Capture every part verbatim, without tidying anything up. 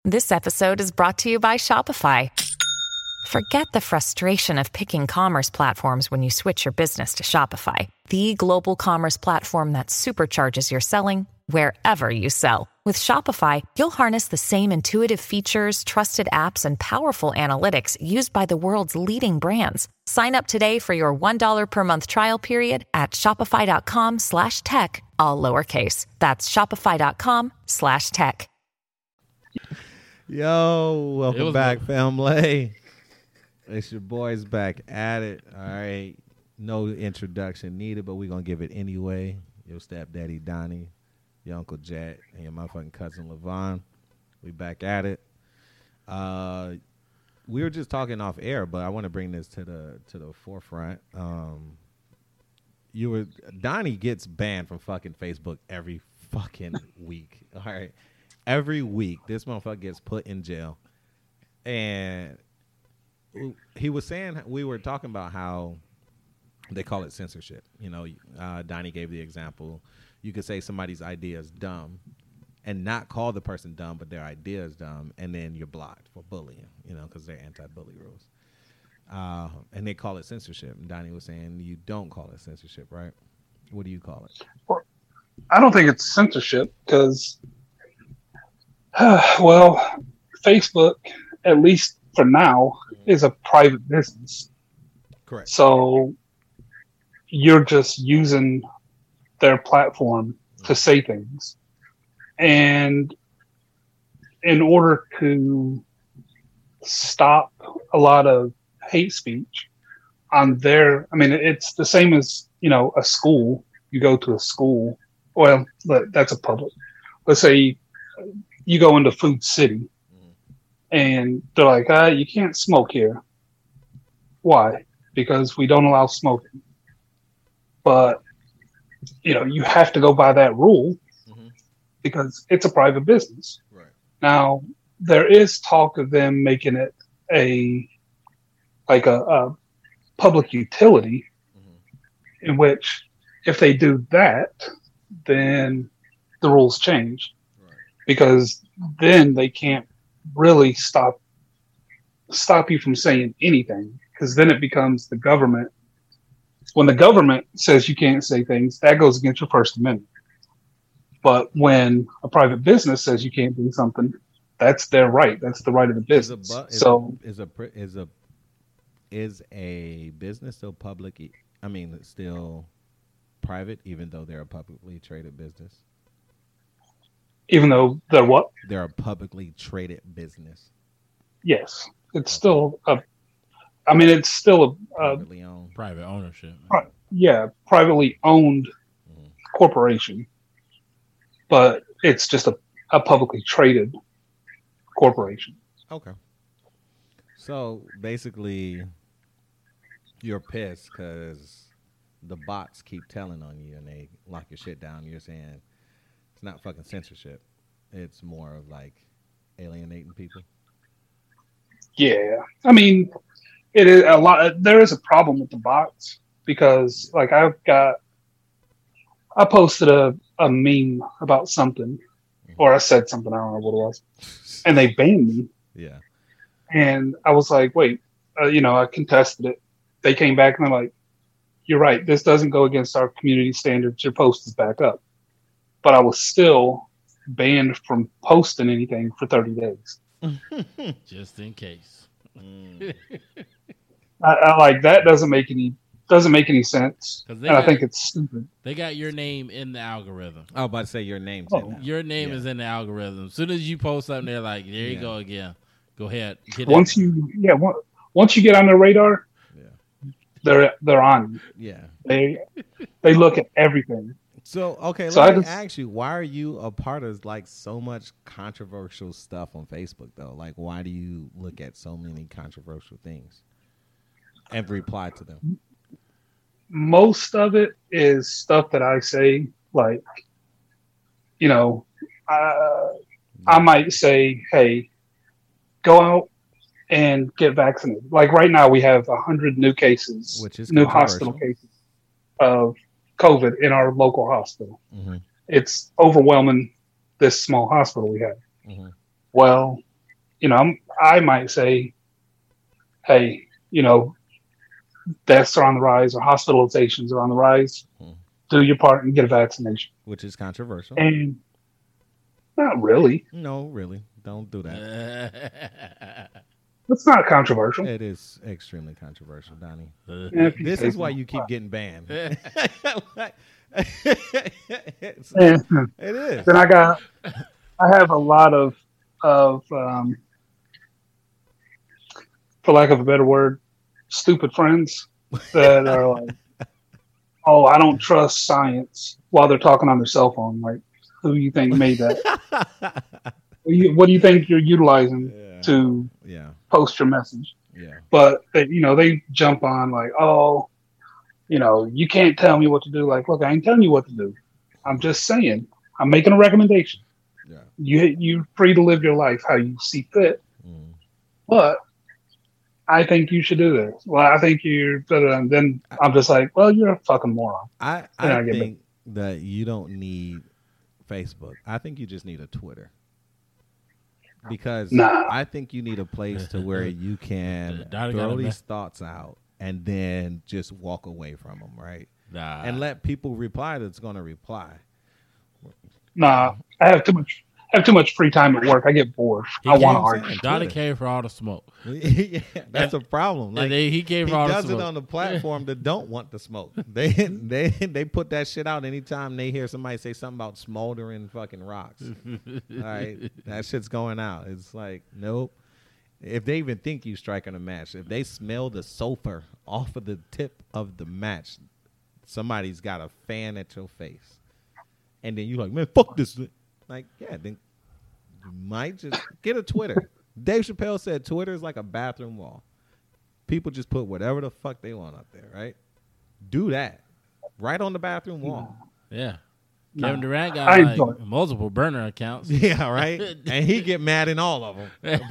This episode is brought to you by Shopify. Forget the frustration of picking commerce platforms when you switch your business to Shopify, the global commerce platform that supercharges your selling wherever you sell. With Shopify, you'll harness the same intuitive features, trusted apps, and powerful analytics used by the world's leading brands. Sign up today for your one dollar per month trial period at shopify.com slash tech, all lowercase. That's shopify.com slash tech. Yo, welcome back, good. family. It's your boys back at it. All right. No introduction needed, but we're going to give it anyway. Your stepdaddy, Donnie, your Uncle Jet, and your motherfucking cousin, Levon. We back at it. Uh, we were just talking off air, but I want to bring this to the to the forefront. Um, you were Donnie gets banned from fucking Facebook every fucking week. All right. Every week, this motherfucker gets put in jail. And he was saying, we were talking about how they call it censorship. You know, uh, Donnie gave the example. You could say somebody's idea is dumb and not call the person dumb, but their idea is dumb, and then you're blocked for bullying, you know, because they're anti-bully rules. Uh, and they call it censorship. And Donnie was saying you don't call it censorship, right? What do you call it? Well, I don't think it's censorship because, uh, well, Facebook, at least for now, is a private business. Correct. So you're just using their platform to say things. And in order to stop a lot of hate speech on their, I mean, it's the same as, you know, a school. You go to a school. Well, that's a public. Let's say you go into Food City and they're like, ah, you can't smoke here. Why? Because we don't allow smoking. But, you know, you have to go by that rule mm-hmm. because it's a private business. Right. Now, there is talk of them making it a, like a, a public utility mm-hmm. in which if they do that, then the rules change. Right. Because then they can't really stop stop you from saying anything, because then it becomes the government. When the government says you can't say things, that goes against your First Amendment. But when a private business says you can't do something, that's their right. That's the right of the business. Is a, bu- is so a, is a is a is a business still public? I mean, it's still private, even though they're a publicly traded business. Even though they're what? They're a publicly traded business. Yes, it's still a. I mean, it's still a, a privately owned, private ownership. Pri- yeah, privately owned mm-hmm. corporation, but it's just a, a publicly traded corporation. Okay. So basically, you're pissed because the bots keep telling on you and they lock your shit down. You're saying it's not fucking censorship. It's more of like alienating people. Yeah. I mean, it is a lot. There is a problem with the bots because like I've got, I posted a, a meme about something mm-hmm. or I said something. I don't know what it was and they banned me. Yeah. And I was like, wait, uh, you know, I contested it. They came back and they're like, you're right. This doesn't go against our community standards. Your post is back up. But I was still banned from posting anything for thirty days. Just in case. Mm. I, I like that doesn't make any doesn't make any sense. And got, I think it's stupid. They got your name in the algorithm. I was about to say your name's oh. in there. Your name yeah. is in the algorithm. As soon as you post something, they're like, there you yeah. go again. Go ahead. Get once it. you yeah once, once you get on their radar, yeah. they're they're on you. Yeah. They they look at everything. So, okay, so let I me just, ask you, why are you a part of like so much controversial stuff on Facebook though? Like, why do you look at so many controversial things and reply to them? Most of it is stuff that I say, like, you know, uh, I might say, hey, go out and get vaccinated. Like right now we have one hundred new cases, which is new hospital cases of COVID in our local hospital. Mm-hmm. It's overwhelming this small hospital we have. Mm-hmm. Well, you know, I'm, I might say, hey, you know, deaths are on the rise or hospitalizations are on the rise. Hmm. Do your part and get a vaccination. Which is controversial. And not really. No, really. Don't do that. It's not controversial. It is extremely controversial, Donnie. Yeah, if you This say is why so. you keep getting banned. It's- Yeah. it is. Then I got, I have a lot of, of, um, for lack of a better word, stupid friends that are like, oh, I don't trust science while they're talking on their cell phone. Like, who do you think made that? What do you, what do you think you're utilizing Yeah. to Yeah. post your message? Yeah. But they, you know, they jump on like, oh, you know, you can't tell me what to do. Like, look, I ain't telling you what to do. I'm just saying, I'm making a recommendation. Yeah. You you're free to live your life how you see fit, Mm. but I think you should do this. Well, I think you're. And then I'm just like, well, you're a fucking moron. I, Then I I get think that you don't need Facebook. I think you just need a Twitter. Because Nah. I think you need a place to where you can Donnie got throw a these mess. thoughts out and then just walk away from them, right? Nah. And let people reply that's going to reply. Nah, I have too much. I have too much free time at work. I get bored. He I want came to argue. saying. Donnie Twitter. came for all the smoke. Yeah, that's a problem. Like, and they, he came he for all does the it smoke. on the platform that don't want the smoke. They they they put that shit out anytime they hear somebody say something about smoldering fucking rocks. All right, that shit's going out. It's like, nope. If they even think you striking a match, if they smell the sulfur off of the tip of the match, somebody's got a fan at your face, and then you like, man, fuck this. Like, yeah, then you might just get a Twitter. Dave Chappelle said Twitter is like a bathroom wall. People just put whatever the fuck they want up there, right? Do that. Right on the bathroom wall. Yeah. Nah. Kevin Durant I got enjoy like multiple burner accounts. Yeah, right? And he get mad in all of them.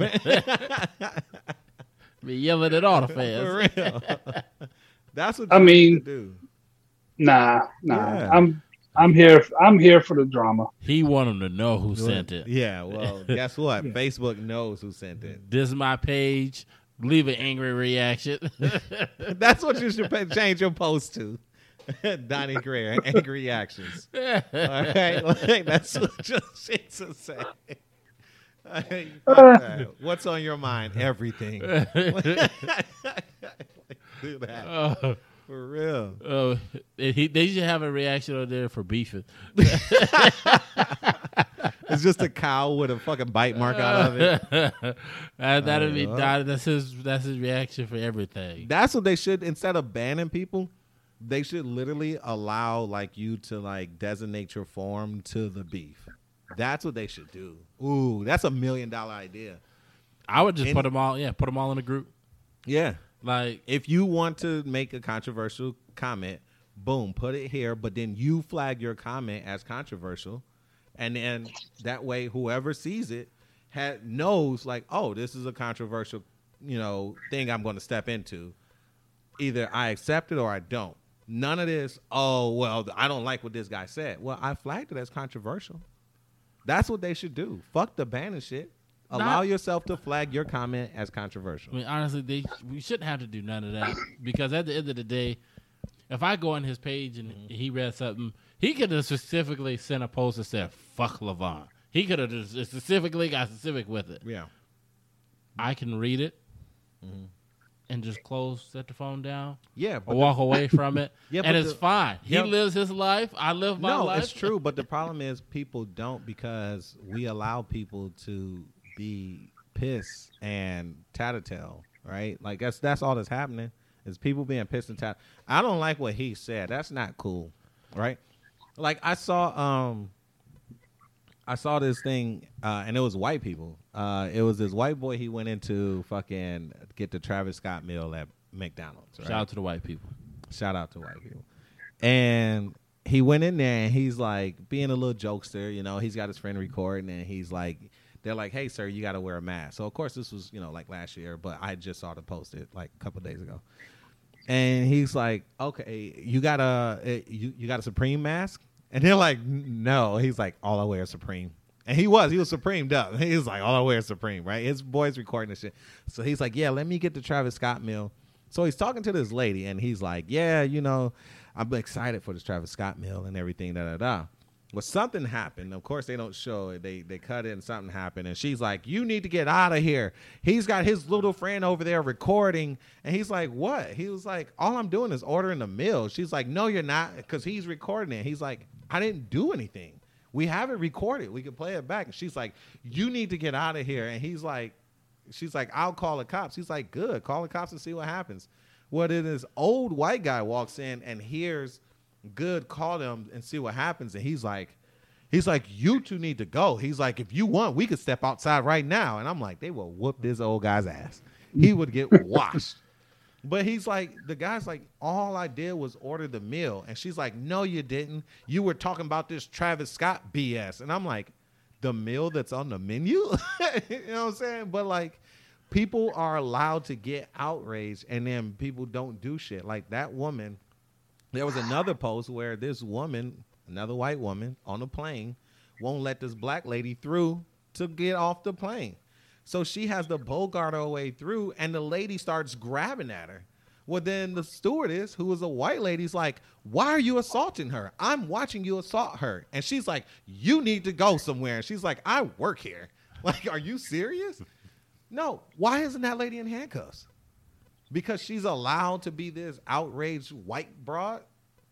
Be yelling at all the For fans. real. That's what I you mean- need to do. Nah, nah. Yeah. I'm I'm here. I'm here for the drama. He want them to know who sent it. Yeah, well, guess what? Facebook knows who sent it. This is my page. Leave an angry reaction. That's what you should pay, change your post to. Donnie Greer, angry reactions. All right, like, that's what your shit should say. Hey, fuck that. What's on your mind? Everything. Do that Uh, for real. uh, he, they should have a reaction on there for beefing. It's just a cow with a fucking bite mark out of it. that, that'd be well. that, that's his that's his reaction for everything. That's what they should. Instead of banning people, they should literally allow like you to like designate your form to the beef. That's what they should do. Ooh, that's a million dollar idea. I would just Any- put them all. Yeah, put them all in a group. Yeah. Like If you want to make a controversial comment, boom, put it here, but then you flag your comment as controversial. And then that way, whoever sees it ha- knows, like, oh, this is a controversial, you know, thing I'm going to step into. Either I accept it or I don't. None of this, oh, well, I don't like what this guy said. Well, I flagged it as controversial. That's what they should do. Fuck the banning shit. Allow Not- yourself to flag your comment as controversial. I mean, honestly, they we shouldn't have to do none of that because at the end of the day, if I go on his page and he read something, he could have specifically sent a post that said "fuck LeVon." He could have just specifically got specific with it. Yeah. I can read it and just close, set the phone down, Yeah. or walk away from it, Yeah, and but it's the- fine. He yeah. lives his life. I live my No, life. it's true, but the problem is people don't because we allow people to be pissed and tattletale, right? Like that's that's all that's happening is people being pissed and tat. I don't like what he said. That's not cool, right? Like I saw, um, I saw this thing, uh, and it was white people. Uh, it was this white boy. He went into fucking get the Travis Scott meal at McDonald's. Right? Shout out to the white people. Shout out to white people. And he went in there and he's like being a little jokester, you know, he's got his friend recording and he's like, they're like, hey, sir, you got to wear a mask. So, of course, this was, you know, like last year, but I just saw the post it like a couple of days ago. And he's like, okay, you got a, you, you got a Supreme mask? And they're like, no. He's like, all I wear is Supreme. And he was. He was supremed up. He was like, all I wear is Supreme, right? His boy's recording this shit. So he's like, yeah, let me get the Travis Scott meal. So he's talking to this lady, and he's like, yeah, you know, I'm excited for this Travis Scott meal and everything, da-da-da. Well, something happened. Of course, they don't show it. They they cut it and something happened. And she's like, you need to get out of here. He's got his little friend over there recording. And he's like, what? He was like, all I'm doing is ordering a meal. She's like, no, you're not, because he's recording it. He's like, I didn't do anything. We have it recorded. We can play it back. And she's like, you need to get out of here. And he's like, she's like, I'll call the cops. He's like, good. Call the cops and see what happens. Well, then this old white guy walks in and hears good, call them and see what happens. And he's like, he's like, you two need to go. He's like, if you want, we could step outside right now. And I'm like, they will whoop this old guy's ass. He would get washed. But he's like, the guy's like, all I did was order the meal. And she's like, no, you didn't. You were talking about this Travis Scott B S. And I'm like, the meal that's on the menu? You know what I'm saying? But like, people are allowed to get outraged and then people don't do shit. Like that woman, there was another post where this woman, another white woman on a plane, won't let this black lady through to get off the plane. So she has to bogart her way through, and the lady starts grabbing at her. Well, then the stewardess, who was a white lady, is like, why are you assaulting her? I'm watching you assault her. And she's like, you need to go somewhere. And she's like, I work here. Like, are you serious? No. Why isn't that lady in handcuffs? Because she's allowed to be this outraged white broad?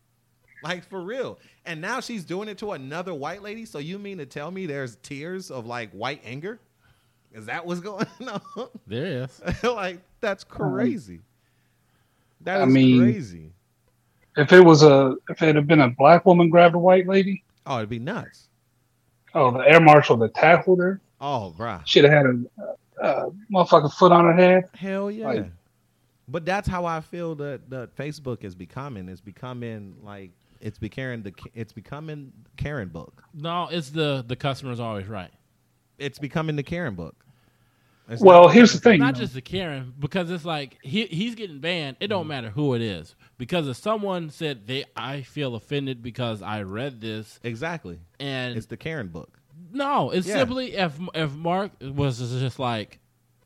Like, for real. And now she's doing it to another white lady? So you mean to tell me there's tears of, like, white anger? Is that what's going on? There is. Like, that's crazy. That is I mean, crazy. If it was a, if it had been a black woman grabbed a white lady, Oh, it'd be nuts. oh, the air marshal that tackled her Oh, bruh. should have had a, a motherfucking foot on her head. Hell yeah. Like- But that's how I feel that, that Facebook is becoming. It's becoming like it's becoming the it's becoming Karen book. No, it's the the customer's always right. It's becoming the Karen book. It's Well, not- here's the thing. Not though. just the Karen, because it's like he he's getting banned. It don't matter who it is, because if someone said they I feel offended because I read this, Exactly. and It's the Karen book. no, it's Yeah. simply if if Mark was just like,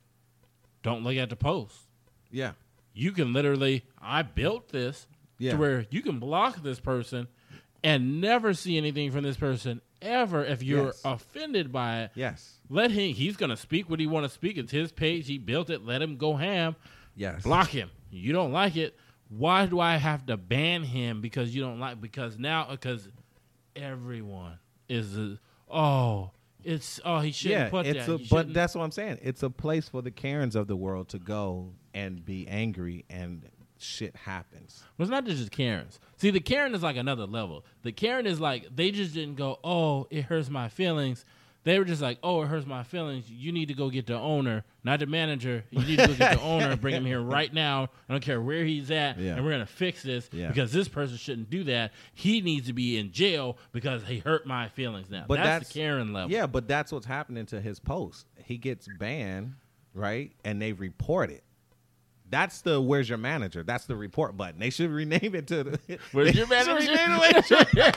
don't look at the post. Yeah. You can literally, I built this Yeah. to where you can block this person and never see anything from this person ever if you're Yes. offended by it. Yes. Let him, he's going to speak what he want to speak. It's his page. He built it. Let him go ham. Yes. Block him. You don't like it. Why do I have to ban him because you don't like, because now, because everyone is, a, oh, it's, oh, he shouldn't Yeah, put it's that. a, He but shouldn't- that's what I'm saying. It's a place for the Karens of the world to go and be angry, and shit happens. Well, it's not just Karens. See, the Karen is like another level. The Karen is like, they just didn't go, oh, it hurts my feelings. They were just like, oh, it hurts my feelings. You need to go get the owner, not the manager. You need to go get the owner and bring him here right now. I don't care where he's at, Yeah. and we're going to fix this Yeah. because this person shouldn't do that. He needs to be in jail because he hurt my feelings now. But that's, that's- the Karen level. Yeah, but that's what's happening to his post. He gets banned, right? And they report it. That's the "Where's your manager?" That's the report button. They should rename it to the Where's they your should manager? rename it.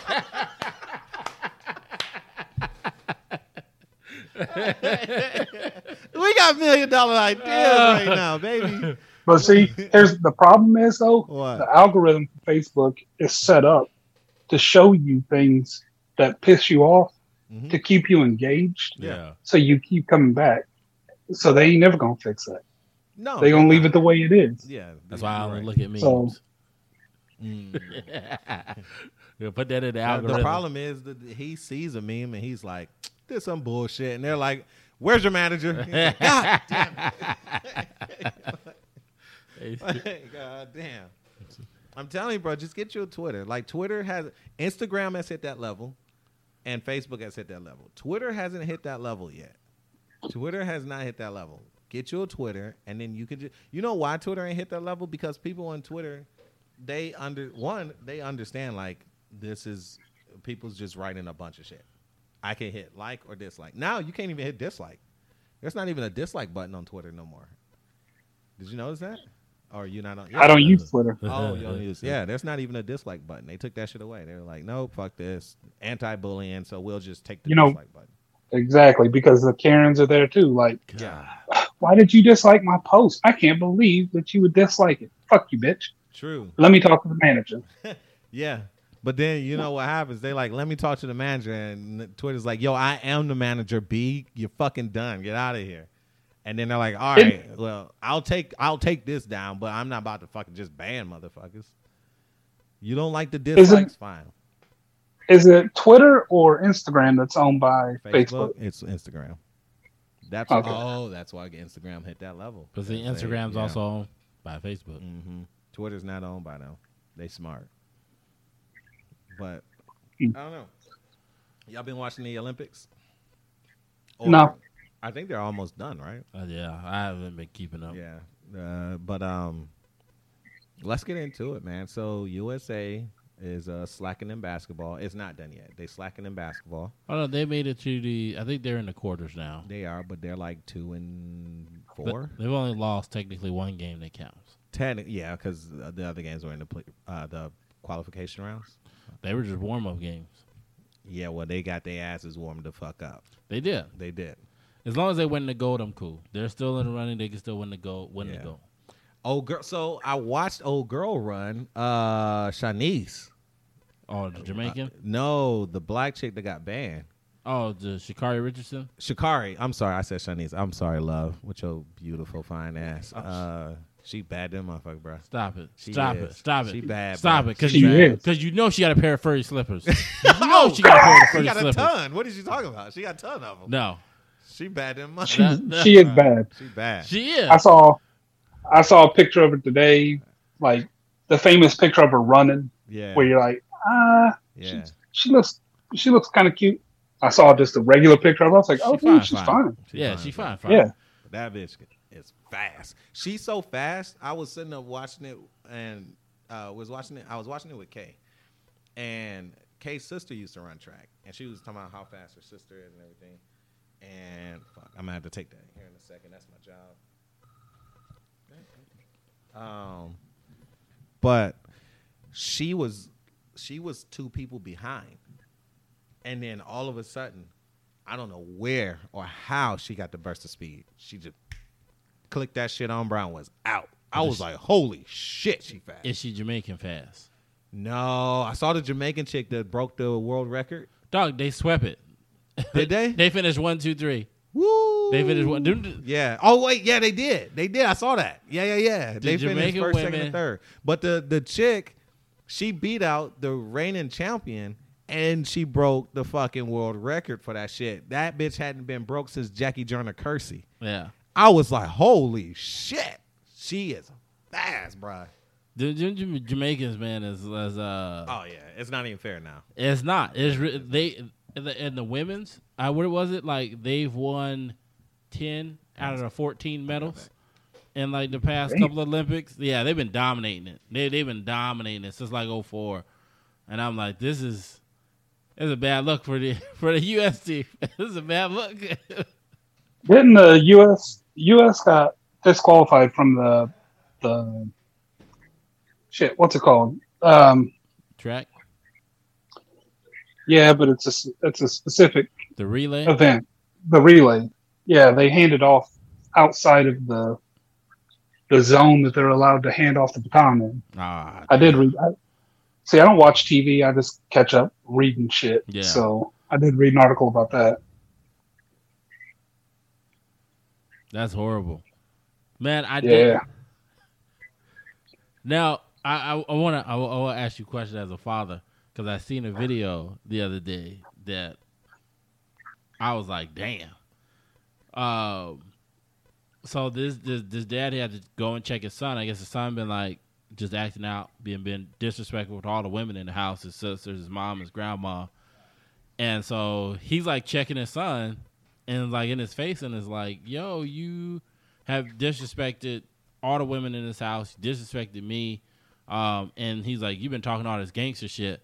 We got million dollar ideas right now, baby. But see, here's the problem is though, What? the algorithm for Facebook is set up to show you things that piss you off Mhm. to keep you engaged, Yeah. so you keep coming back. So they ain't never gonna fix that. No, They gonna they're leave not. it the way it is. Yeah, That's why I you're only right. look at memes. So- Mm. We'll put that in the Uh, algorithm. The problem is that he sees a meme and he's like, "This some bullshit," and they're like, "Where's your manager?" He's like, God damn it. God damn. I'm telling you, bro, just get you a Twitter. Like Twitter has, Instagram has hit that level, and Facebook has hit that level. Twitter hasn't hit that level yet. Twitter has not hit that level. Get you a Twitter, and then you can just, you know why Twitter ain't hit that level? Because people on Twitter, they under one, they understand like this is people's just writing a bunch of shit. I can hit like or dislike. Now you can't even hit dislike. There's not even a dislike button on Twitter no more. Did you notice that? Or are you not on? I don't use Twitter. Oh, you don't use. Yeah, there's not even a dislike button. They took that shit away. They were like, nope, fuck this, anti-bullying. So we'll just take the You know- dislike button. Exactly, because the Karens are there too. Like, God. why did you dislike my post? I can't believe that you would dislike it. Fuck you, bitch. True. Let me talk to the manager. Yeah. But then you know what happens? They like, let me talk to the manager, and Twitter's like, yo, I am the manager, B. You're fucking done. Get out of here. And then they're like, all right, well, I'll take I'll take this down, but I'm not about to fucking just ban motherfuckers. You don't like the dislikes? It, fine. Is it Twitter or Instagram that's owned by Facebook? Facebook? It's Instagram. That's okay. Oh, that's why Instagram hit that level. Because the Instagram's they, yeah. also owned by Facebook. Mm-hmm. Twitter's not owned by them. They smart. But mm. I don't know. Y'all been watching the Olympics? Or, no. I think they're almost done, right? Uh, yeah, I haven't been keeping up. Yeah, uh, but um, let's get into it, man. So U S A is uh, slacking in basketball. It's not done yet. They slacking in basketball. Oh no, they made it to the. I think they're in the quarters now. They are, but they're like two and four. But they've only lost technically one game that counts. Ten, yeah, because the other games were in the play, uh, the qualification rounds. They were just warm up games. Yeah, well, they got their asses warmed the fuck up. They did. They did. As long as they win the gold, I'm cool. They're still in the running. They can still win the gold. Win yeah. the gold. Old girl. So I watched old girl run. Uh, Shanice. Oh, the Jamaican? Uh, no, the black chick that got banned. Oh, the Sha'Carri Richardson. Sha'Carri. I'm sorry, I said Shanice. I'm sorry, love. With your beautiful fine ass. Oh. Uh, she bad than motherfucker, bro. Stop it. She Stop is. it. Stop it. She bad. Stop bro. it. Because she you, is. Because you know she got a pair of furry slippers. You oh, know she got a pair of furry she got slippers. a ton. What is she talking about? She got a ton of them. No. She bad than She, motherfucker. she is bad. She bad. She is. I saw, I saw a picture of her today, like the famous picture of her running, Yeah. where you're like, ah, Yeah. she, she looks, she looks kind of cute. I saw just a regular picture of her. I was like, oh, She dude, fine, she's fine. fine. She yeah, fine, she bro. fine. Fine. Yeah. That bitch is fast. She's so fast. I was sitting up watching it and uh, was watching it. I was watching it with Kay, and Kay's sister used to run track, and she was talking about how fast her sister is and everything. And fuck, I'm gonna have to take that here in a second. That's my job. Um, but she was she was two people behind, and then all of a sudden, I don't know where or how she got the burst of speed. She just clicked that shit on. Brown was out. I was like, holy shit, she fast. Is she Jamaican fast? No, I saw the Jamaican chick that broke the world record. Dog, they swept it. Did they? They finished one, two, three. Woo! They finished one. Didn't- Yeah. Oh wait, yeah, they did. They did. I saw that. Yeah, yeah, yeah. The they Jamaican finished first, second, women- and third. But the the chick, she beat out the reigning champion, and she broke the fucking world record for that shit. That bitch hadn't been broke since Jackie Joyner Kersey. Yeah. I was like, holy shit, she is fast, bro. The Jam- Jamaicans, man, is, is uh. Oh yeah, it's not even fair now. It's not. It's re- they in the, in the women's. Uh, what was it like? They've won ten out of the fourteen medals in like the past Dang. couple of Olympics. Yeah, they've been dominating it. They they've been dominating it since like oh four, and I'm like, this is this is a bad look for the for the U S team. This is a bad look. Didn't the U S U S got disqualified from the the shit? What's it called? Um, Track yeah, but it's a it's a specific the relay. event. The relay. Yeah, they handed off outside of the the zone that they're allowed to hand off the baton in. Ah, I did read. I, see, I don't watch T V. I just catch up reading shit. Yeah. So I did read an article about that. that's horrible, man. I Yeah. did. Now I I want to I, I want to ask you a question as a father because I seen a video the other day that I was like, damn. Um, so this this this dad had to go and check his son. I guess his son been like just acting out, being being disrespectful to all the women in the house, his sisters, his mom, his grandma, and so he's like checking his son and like in his face and is like, yo, you have disrespected all the women in this house, you disrespected me, um, and he's like, you've been talking all this gangster shit.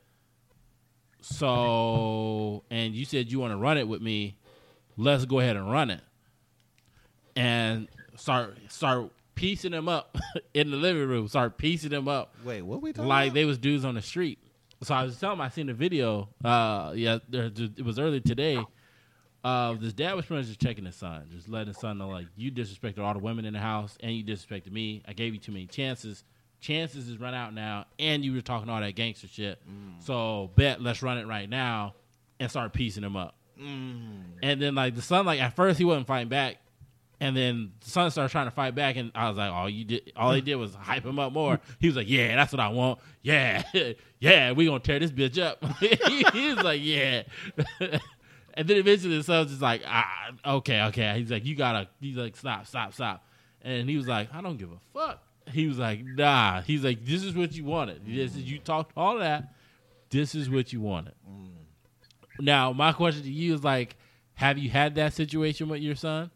So, and you said you want to run it with me. Let's go ahead and run it. And start start piecing them up in the living room. Start piecing them up Wait, what we talking like about? they was dudes on the street. So I was telling him I seen the video. Uh, yeah, there, it was early today Uh, this dad was pretty much just checking his son, just letting his son know, like, you disrespected all the women in the house, and you disrespected me. I gave you too many chances. Chances is run out now, and you were talking all that gangster shit. Mm. So bet, let's run it right now, and start piecing him up. Mm. And then, like, the son, like, at first he wasn't fighting back. And then the son started trying to fight back, and I was like, "Oh, you did! All he did was hype him up more." He was like, "Yeah, that's what I want. Yeah, yeah, we gonna tear this bitch up." he was like, "Yeah," and then eventually the son was just like, ah, "Okay, okay." He's like, "You gotta." He's like, "Stop, stop, stop," and he was like, "I don't give a fuck." He was like, "Nah." He's like, "This is what you wanted. This is you talked all that. This is what you wanted." Mm. Now, my question to you is like, have you had that situation with your son?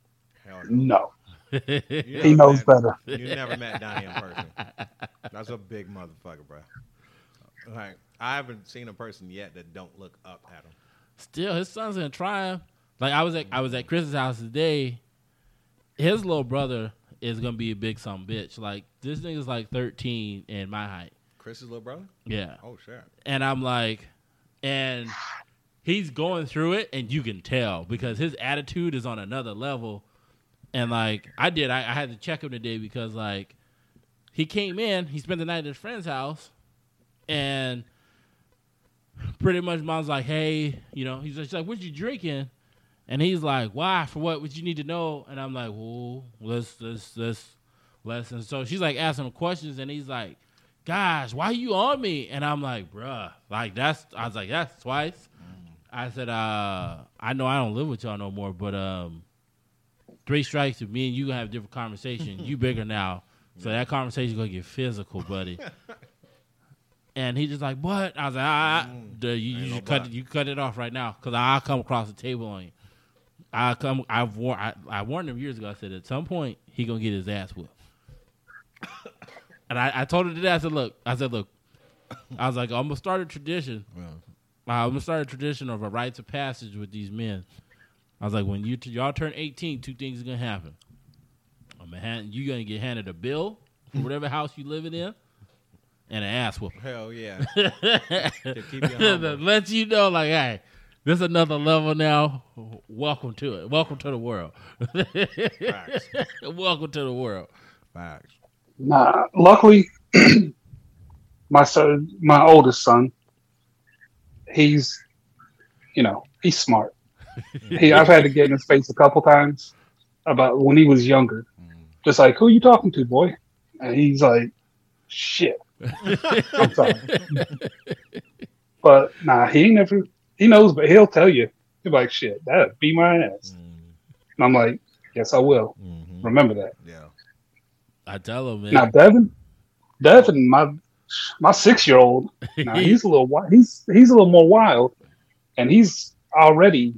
No. He knows met, better. You never met Donnie in person. That's a big motherfucker, bro. Like, I haven't seen a person yet that don't look up at him. Still, his son's gonna try him. Like I was at I was at Chris's house today. His little brother is gonna be a big some bitch. Like this nigga's like thirteen and my height. Chris's little brother? Yeah. Oh shit. And I'm like, and he's going through it, and you can tell because his attitude is on another level. And, like, I did. I, I had to check him today because, like, he came in. He spent the night at his friend's house. And pretty much mom's like, hey, you know, he's like, she's like, what you drinking? And he's like, why? For what? What you need to know? And I'm like, well, let's, let's, let's, let's. And so she's, like, asking him questions. And he's like, gosh, why you on me? And I'm like, bruh. Like, that's, I was like, that's twice. Mm. I said, uh, I know I don't live with y'all no more, but, um. Three strikes with me and you gonna have a different conversation. You bigger now, so that conversation gonna get physical, buddy. And he just like, what? I was like, ah, mm, duh, you, you no cut it, you cut it off right now, cause I'll come across the table on you. I come, I've war- I, I warned him years ago. I said at some point he gonna get his ass whipped. And I, I told him today. I said, look, I said, look, I was like, I'm gonna start a tradition. Yeah. I'm gonna start a tradition of a rites of passage with these men. I was like, when you t- y'all turn eighteen, two things are gonna happen. I'm gonna hand, you gonna get handed a bill for whatever house you living in, and an ass whooping. Hell yeah! To keep you humble. Let you know, like, hey, this is another level now. Welcome to it. Welcome to the world. Facts. Welcome to the world. Facts. Nah, luckily, my son, my oldest son, he's, you know, he's smart. He, I've had to get in his face a couple times about when he was younger. Mm. Just like, who you talking to, boy? And he's like, shit. I'm sorry. But nah, he never, he knows, but he'll tell you. He'll be like, shit, that'd be my ass. Mm. And I'm like, yes, I will. Mm-hmm. Remember that. Yeah. I tell him, man. Now, Devin, Devin, my my six year old, now he's a little wild. He's he's a little more wild, and he's already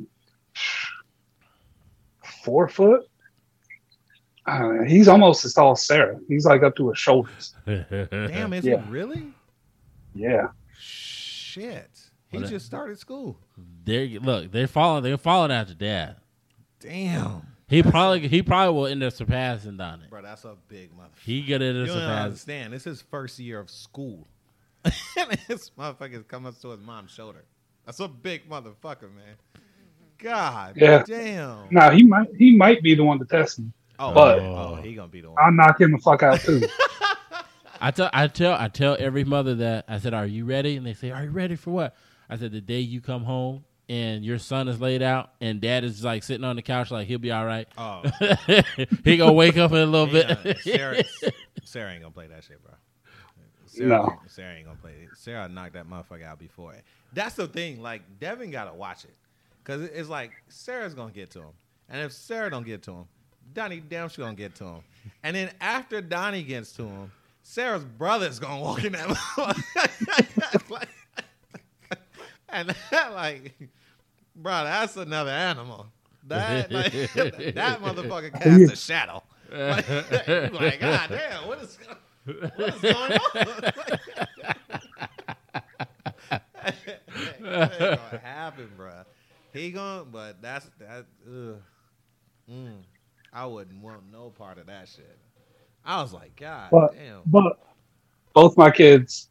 four foot. Uh, he's almost as tall as Sarah. He's like up to her shoulders. Damn, is yeah. he really? Yeah. Shit. He well, just started school. They look, they're following. They're following after dad. Damn. He probably he probably will end up surpassing Donnie. Bro, that's a big motherfucker. He get it. You don't understand. This is his first year of school. And this motherfucker's coming to his mom's shoulder. That's a big motherfucker, man. God yeah. damn. Now he might he might be the one to test me. Oh, but oh, he gonna be the one. I'll knock him the fuck out too. I tell I tell I tell every mother that. I said, are you ready? And they say, are you ready for what? I said, the day you come home and your son is laid out and dad is like sitting on the couch like he'll be all right. Oh. He gonna wake up in a little bit. Uh, Sarah, Sarah ain't gonna play that shit, bro. Sarah, no. Sarah ain't gonna play it. Sarah knocked that motherfucker out before it. That's the thing. Like, Devin gotta watch it. Because it's like, Sarah's gonna get to him. And if Sarah don't get to him, Donnie damn sure gonna get to him. And then after Donnie gets to him, Sarah's brother's gonna walk in that motherfucker. And that, like, bro, that's another animal. That like, that motherfucker casts a shadow. Like, like, God damn, what is, what is going on? That ain't gonna happen, bro. He gonna, but that's that. Ugh. Mm, I wouldn't want no part of that shit. I was like, God but, damn. But both my kids,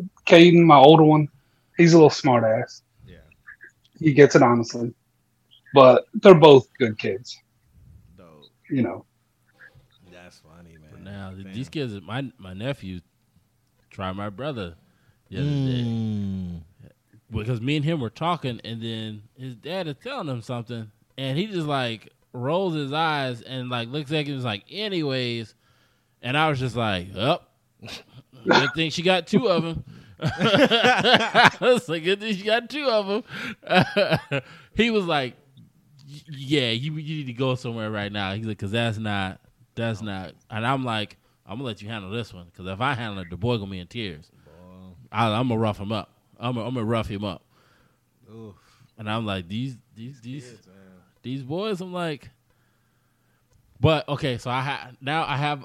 Caden, my older one, he's a little smart ass. Yeah. He gets it honestly. but they're both good kids. Dope. You know. That's funny, man. Now Damn. these kids, my my nephew, tried my brother the other day Mm. because me and him were talking, and then his dad is telling him something, and he just like rolls his eyes and like looks at him, was like, anyways, and I was just like, up. Good thing she got two of them. I was like, good thing she got two of them. He was like, yeah, you you need to go somewhere right now. He's like, because that's not, that's not. And I'm like, I'm going to let you handle this one. Because if I handle it, the boy going to be in tears. I, I'm going to rough him up. I'm going to rough him up. Oof. And I'm like, these, these, these, Kids, man. these boys, I'm like, but okay, so I have, now I have,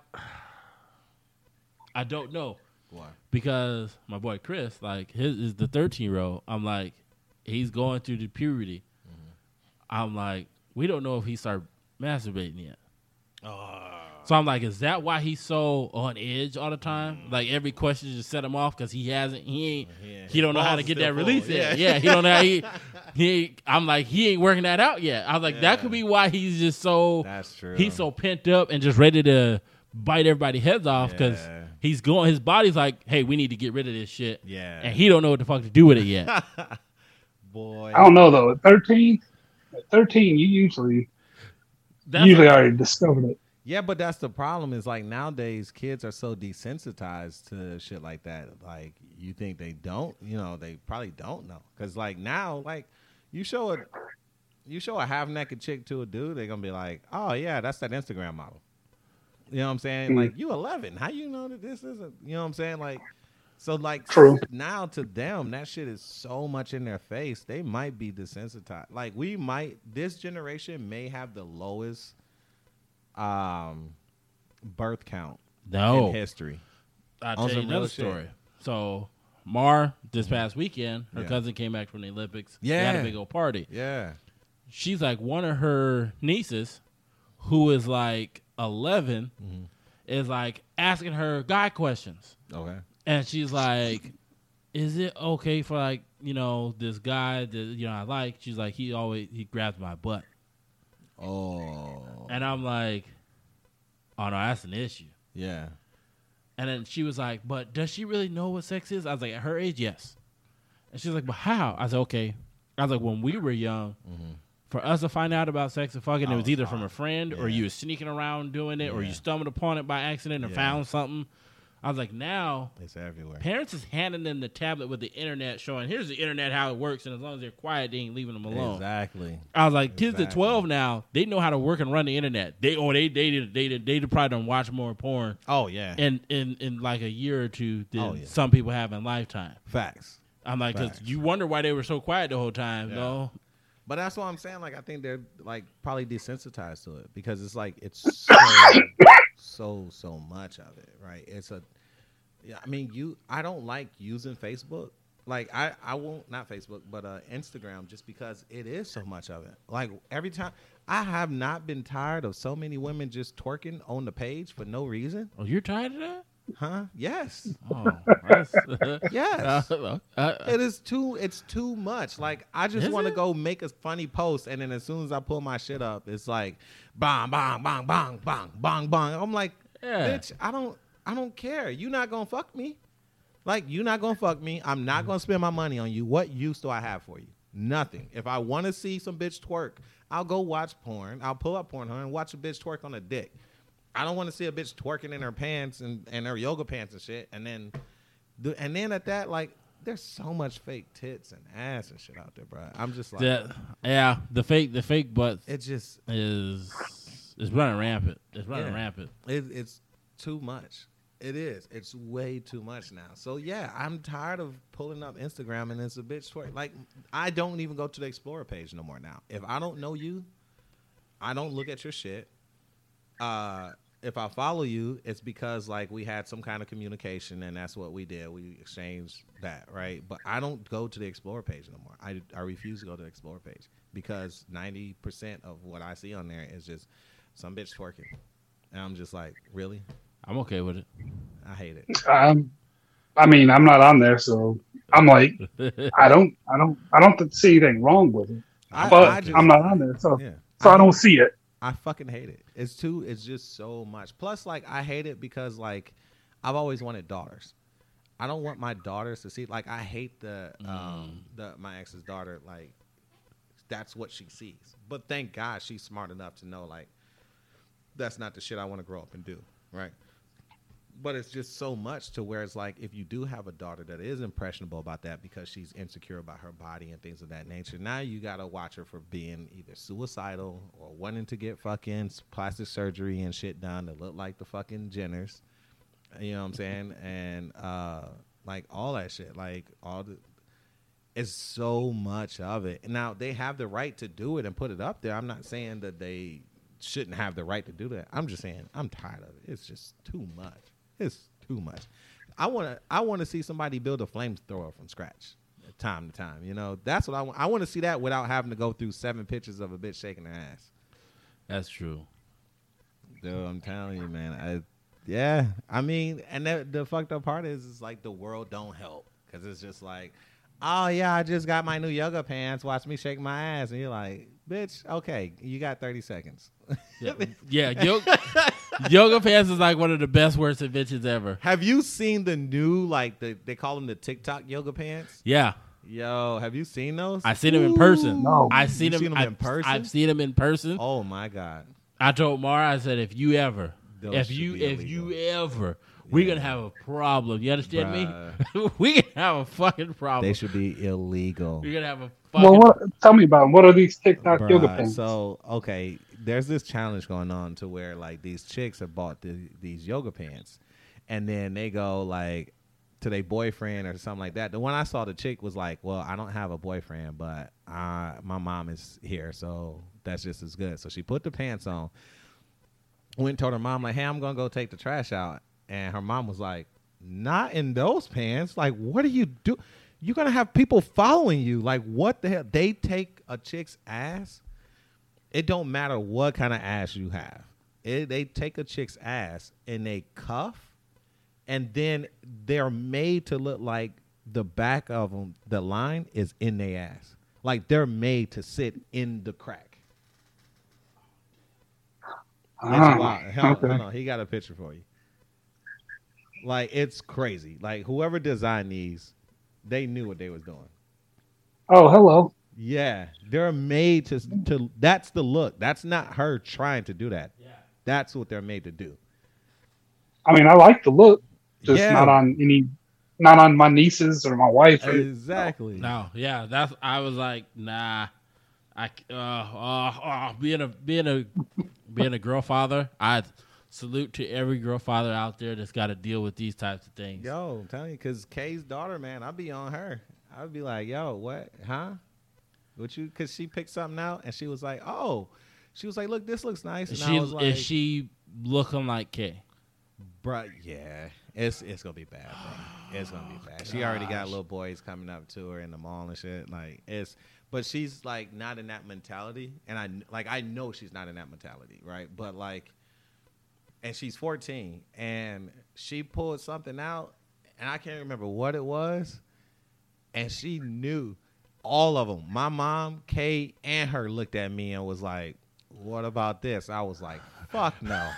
I don't know. Why? Because my boy Chris, like, his is the thirteen year old. I'm like, he's going through the puberty. Mm-hmm. I'm like, we don't know if he started masturbating yet. Oh. So I'm like, is that why he's so on edge all the time? Mm-hmm. Like every question just set him off because he hasn't, he ain't, Yeah. he don't know how to get that full. release Yeah. in. Yeah, he don't know how he, he. Ain't, I'm like, he ain't working that out yet. I was like, Yeah. that could be why he's just so. That's true. He's so pent up and just ready to bite everybody's heads off because Yeah. he's going. His body's like, hey, we need to get rid of this shit. Yeah. And he don't know what the fuck to do with it yet. Boy. I don't know though. At thirteen, at thirteen, you usually That's usually a- already discovered it. Yeah, but that's the problem is like nowadays kids are so desensitized to shit like that. Like you think they don't, you know, they probably don't know. Cause like now, like you show a, you show a half naked chick to a dude, they're gonna be like, oh yeah, that's that Instagram model. You know what I'm saying? Mm. Like you eleven, how you know that this isn't? You know what I'm saying? Like, so like True. now to them, that shit is so much in their face. They might be desensitized. Like we might, this generation may have the lowest um birth count no. in history. I'll On tell you some real another shit. story. So Mar, this past weekend, her Yeah. cousin came back from the Olympics. They Yeah. had a big old party. Yeah. She's like, one of her nieces, who is like eleven, Mm-hmm. is like asking her guy questions. Okay. And she's like, is it okay for like, you know, this guy that, you know, I like? She's like, he always, he grabs my butt. Oh. And I'm like, oh no, that's an issue. Yeah. And then she was like, but does she really know what sex is? I was like, at her age, yes. And she's like, but how? I was like, okay. I was like, when we were young, Mm-hmm. for us to find out about sex and fucking, it Oh, was either God. from a friend or Yeah. you were sneaking around doing it or Yeah. you stumbled upon it by accident or Yeah. found something. I was like, now It's everywhere. parents is handing them the tablet with the internet showing, here's the internet, how it works. And as long as they're quiet, they ain't leaving them alone. Exactly. I was like, kids at Exactly. twelve now, they know how to work and run the internet. They or they they they they, they, they probably don't watch more porn Oh yeah. in, in, in like a year or two than Oh, yeah. some people have in lifetime. Facts. I'm like, because Facts. you wonder why they were so quiet the whole time, Yeah. though. But that's what I'm saying. Like I think they're like probably desensitized to it because it's like it's so so so much of it, right? It's a yeah. I mean, you. I don't like using Facebook. Like I I won't not Facebook, but uh, Instagram, just because it is so much of it. Like every time, I have not been tired of so many women just twerking on the page for no reason. Oh, you're tired of that? Huh? Yes. Oh, that's, Yes. Uh, uh, It is too. It's too much. Like I just Is want to it? go make a funny post, and then as soon as I pull my shit up, it's like, bang, bang, bang, bang, bang, bang, bang. I'm like, Yeah. bitch, I don't, I don't care. You not gonna fuck me. Like you not gonna fuck me. I'm not gonna spend my money on you. What use do I have for you? Nothing. If I want to see some bitch twerk, I'll go watch porn. I'll pull up Pornhub and watch a bitch twerk on a dick. I don't want to see a bitch twerking in her pants and, and her yoga pants and shit. And then, the, and then at that, like, there's so much fake tits and ass and shit out there, bro. I'm just like, that, yeah, the fake, the fake butt it just, is is running rampant. It's running Yeah. rampant. it, it's too much. It is. It's way too much now. So yeah, I'm tired of pulling up Instagram and it's a bitch twerk. Like, I don't even go to the Explorer page no more now. If I don't know you, I don't look at your shit. Uh. If I follow you, it's because like we had some kind of communication and that's what we did. We exchanged that, right? But I don't go to the Explorer page no more. I, I refuse to go to the Explorer page because ninety percent of what I see on there is just some bitch twerking. And I'm just like, really? I'm okay with it. I hate it. Um, I mean, I'm not on there, so I'm like, I don't, I don't, I don't see anything wrong with it. I, but I just- I'm not on there, so Yeah. so I don't see it. I fucking hate it. It's too. It's just so much. Plus, like, I hate it because, like, I've always wanted daughters. I don't want my daughters to see. Like, I hate the um the my ex's daughter. Like, that's what she sees. But thank God she's smart enough to know, like, that's not the shit I want to grow up and do. Right. But it's just so much to where it's like, if you do have a daughter that is impressionable about that because she's insecure about her body and things of that nature, now you got to watch her for being either suicidal or wanting to get fucking plastic surgery and shit done to look like the fucking Jenners. You know what I'm saying? And, uh, like, all that shit. Like, all the... It's so much of it. Now, they have the right to do it and put it up there. I'm not saying that they shouldn't have the right to do that. I'm just saying I'm tired of it. It's just too much. It's too much. I want to. I want to see somebody build a flamethrower from scratch, time to time. You know, that's what I want. I want to see that without having to go through seven pictures of a bitch shaking her ass. That's true. Dude, I'm telling you, man. I, yeah, I mean, and the, the fucked up part is, is like the world don't help because it's just like, oh yeah, I just got my new yoga pants. Watch me shake my ass, and you're like, bitch, okay, you got thirty seconds. Yeah, yeah yoga, yoga pants is like one of the best, worst inventions ever. Have you seen the new, like, the they call them the TikTok yoga pants? Yeah. Yo, have you seen those? I seen them in person. No. I seen You them, seen them I, in person? I've seen them in person. Oh my God. I told Mara, I said, if you ever, Those if should you, be if illegal. you ever, we're gonna have a problem. You understand me? we gonna have a fucking problem. They should be illegal. We're gonna have a fucking. Well, what, tell me about them. What are these TikTok Bruh, yoga pants? So, okay, there's this challenge going on to where, like, these chicks have bought the, these yoga pants, and then they go, like, to their boyfriend or something like that. The one I saw, the chick was like, well, I don't have a boyfriend, but uh, my mom is here, so that's just as good. So she put the pants on, went and told her mom, like, hey, I'm going to go take the trash out. And her mom was like, not in those pants. Like, what do you do? You're going to have people following you. Like, what the hell? They take a chick's ass. It don't matter what kind of ass you have. It, they take a chick's ass and they cuff, and then they're made to look like the back of them, the line is in their ass. Like, they're made to sit in the crack. It's Ah, wild. Hell, okay. hold on. He got a picture for you. Like, it's crazy. Like, whoever designed these, they knew what they was doing. Oh, hello. Yeah, they're made to to. That's the look. That's not her trying to do that. Yeah, that's what they're made to do. I mean, I like the look, just Yeah. not on any, not on my nieces or my wife. Or, Exactly. No, yeah, that's. I was like, nah. I uh, uh, uh being a being a being a girl father, I salute to every girl father out there that's got to deal with these types of things. Yo, I'm telling you, because Kay's daughter, man, I'd be on her. I'd be like, yo, what? Huh? What you? Because she picked something out, and she was like, oh. She was like, look, this looks nice. And Is I she was like, is she looking like Kay? bruh, yeah. It's it's going to be bad, bro. It's going to be bad. She already got Gosh. little boys coming up to her in the mall and shit. Like, it's, but she's, like, not in that mentality. And I, like, I know she's not in that mentality, right? But, like, and she's fourteen, and she pulled something out, and I can't remember what it was, and she knew all of them. My mom, Kay, and her looked at me and was like, what about this? I was like, fuck no.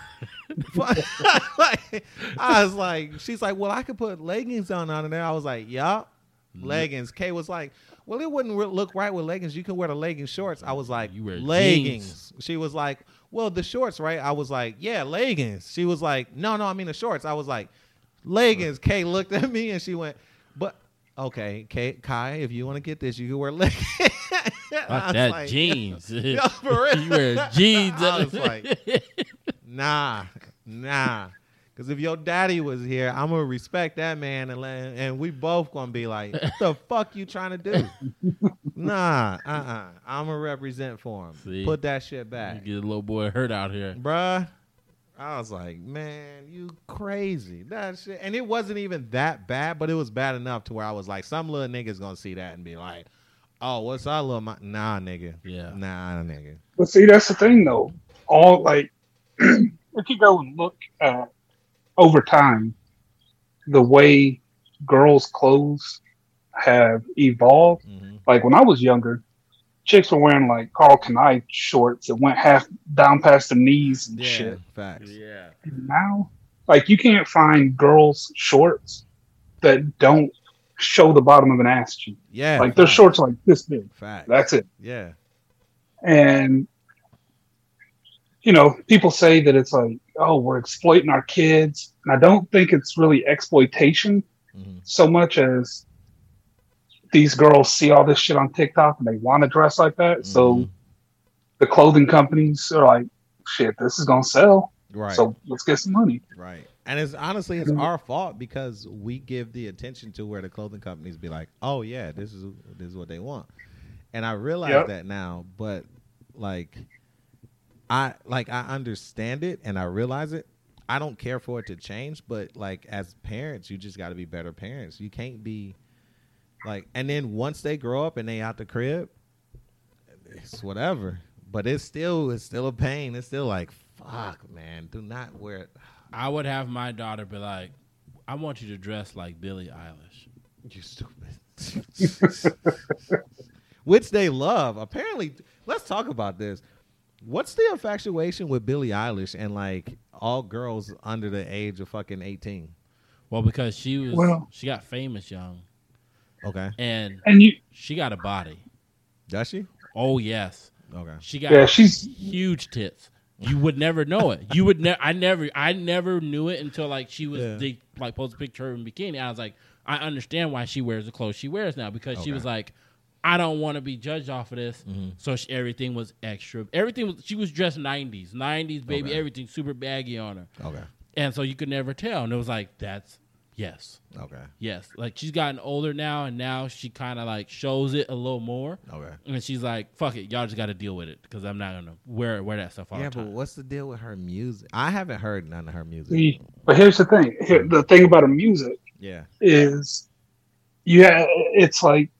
Like, I was like, she's like, well, I could put leggings on under there. I was like, yup, leggings. Kay was like, well, it wouldn't re- look right with leggings. You can wear the legging shorts. I was like, You wear leggings. jeans. She was like, well, the shorts, right? I was like, yeah, leggings. She was like, no, no, I mean the shorts. I was like, leggings. Kay looked at me and she went, but okay, Kay, Kai, if you want to get this, you can wear leggings. I Fuck was that like, jeans. Yo, for real. You wear jeans. I was like, nah, nah. Because if your daddy was here, I'm going to respect that man, and let, and we both going to be like, what the fuck you trying to do? Nah, uh-uh. I'm going to represent for him. See? Put that shit You back. get a little boy hurt out here. Bruh. I was like, man, you crazy. That shit. And it wasn't even that bad, but it was bad enough to where I was like, some little niggas going to see that and be like, oh, what's our little... Mo-? Nah, nigga. Yeah. Nah, nigga. But see, that's the thing, though. All like, if you go and look at over time, the way girls' clothes have evolved. Mm-hmm. Like when I was younger, chicks were wearing like Carl Kanai shorts that went half down past their knees and Yeah, shit. facts. Yeah. And now, like, you can't find girls' shorts that don't show the bottom of an ass cheek. Yeah, Like, their facts. shorts are like this big. Facts. That's it. Yeah, And, you know, people say that it's like, oh, we're exploiting our kids. And I don't think it's really exploitation Mhm. so much as these girls see all this shit on TikTok and they want to dress like that. So Mhm. the clothing companies are like, shit, this is going to sell. right, So let's get some money. right. And it's honestly it's our fault because we give the attention to where the clothing companies be like, oh yeah, this is this is what they want. And I realize Yep. that now, but like I like I understand it and I realize it. I don't care for it to change, but like as parents, you just got to be better parents. You can't be like, and then once they grow up and they out the crib, it's whatever. But it's still it's still a pain. It's still like, fuck, man, do not wear it. I would have my daughter be like, I want you to dress like Billie Eilish. You stupid. Which they love. Apparently, let's talk about this. What's the infatuation with Billie Eilish and like all girls under the age of fucking eighteen? Well, because she was Well- she got famous young, Okay. and And you, she got a body. Does she? Oh yes, Okay. she got yeah, she's, huge tits. You would never know it. You would never. I never. I never knew it until like she was. Yeah. They like posted a picture of her in bikini. I was like, I understand why she wears the clothes she wears now because she Okay. was like, I don't want to be judged off of this. Mhm. So she, everything was extra. Everything was. She was dressed nineties, nineties baby. Okay. Everything super baggy on her, Okay. and so you could never tell. And it was like that's yes, Okay. yes. Like she's gotten older now, and now she kind of like shows it a little more. Okay. And she's like, "Fuck it, y'all just got to deal with it because I'm not gonna wear wear that stuff all Yeah, the but time." what's the deal with her music? I haven't heard none of her music. the, but here's the thing. Here, the thing about her music Yeah. is, yeah, it's like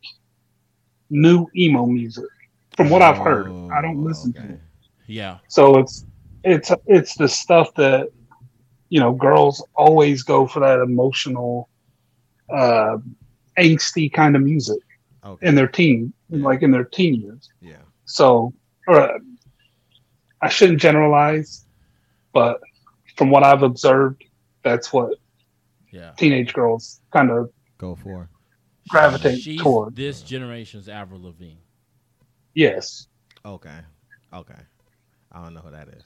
new emo music. From what I've heard, I don't listen Oh, okay. to it. Yeah. So it's it's it's the stuff that, you know, girls always go for that emotional, uh, angsty kind of music Okay. in their teen, Yeah. like in their teen years. Yeah. So, or, I shouldn't generalize, but from what I've observed, that's what Yeah. teenage girls kind of Go for. gravitate She's toward. this generation's Avril Lavigne. Yes. Okay. Okay. I don't know who that is.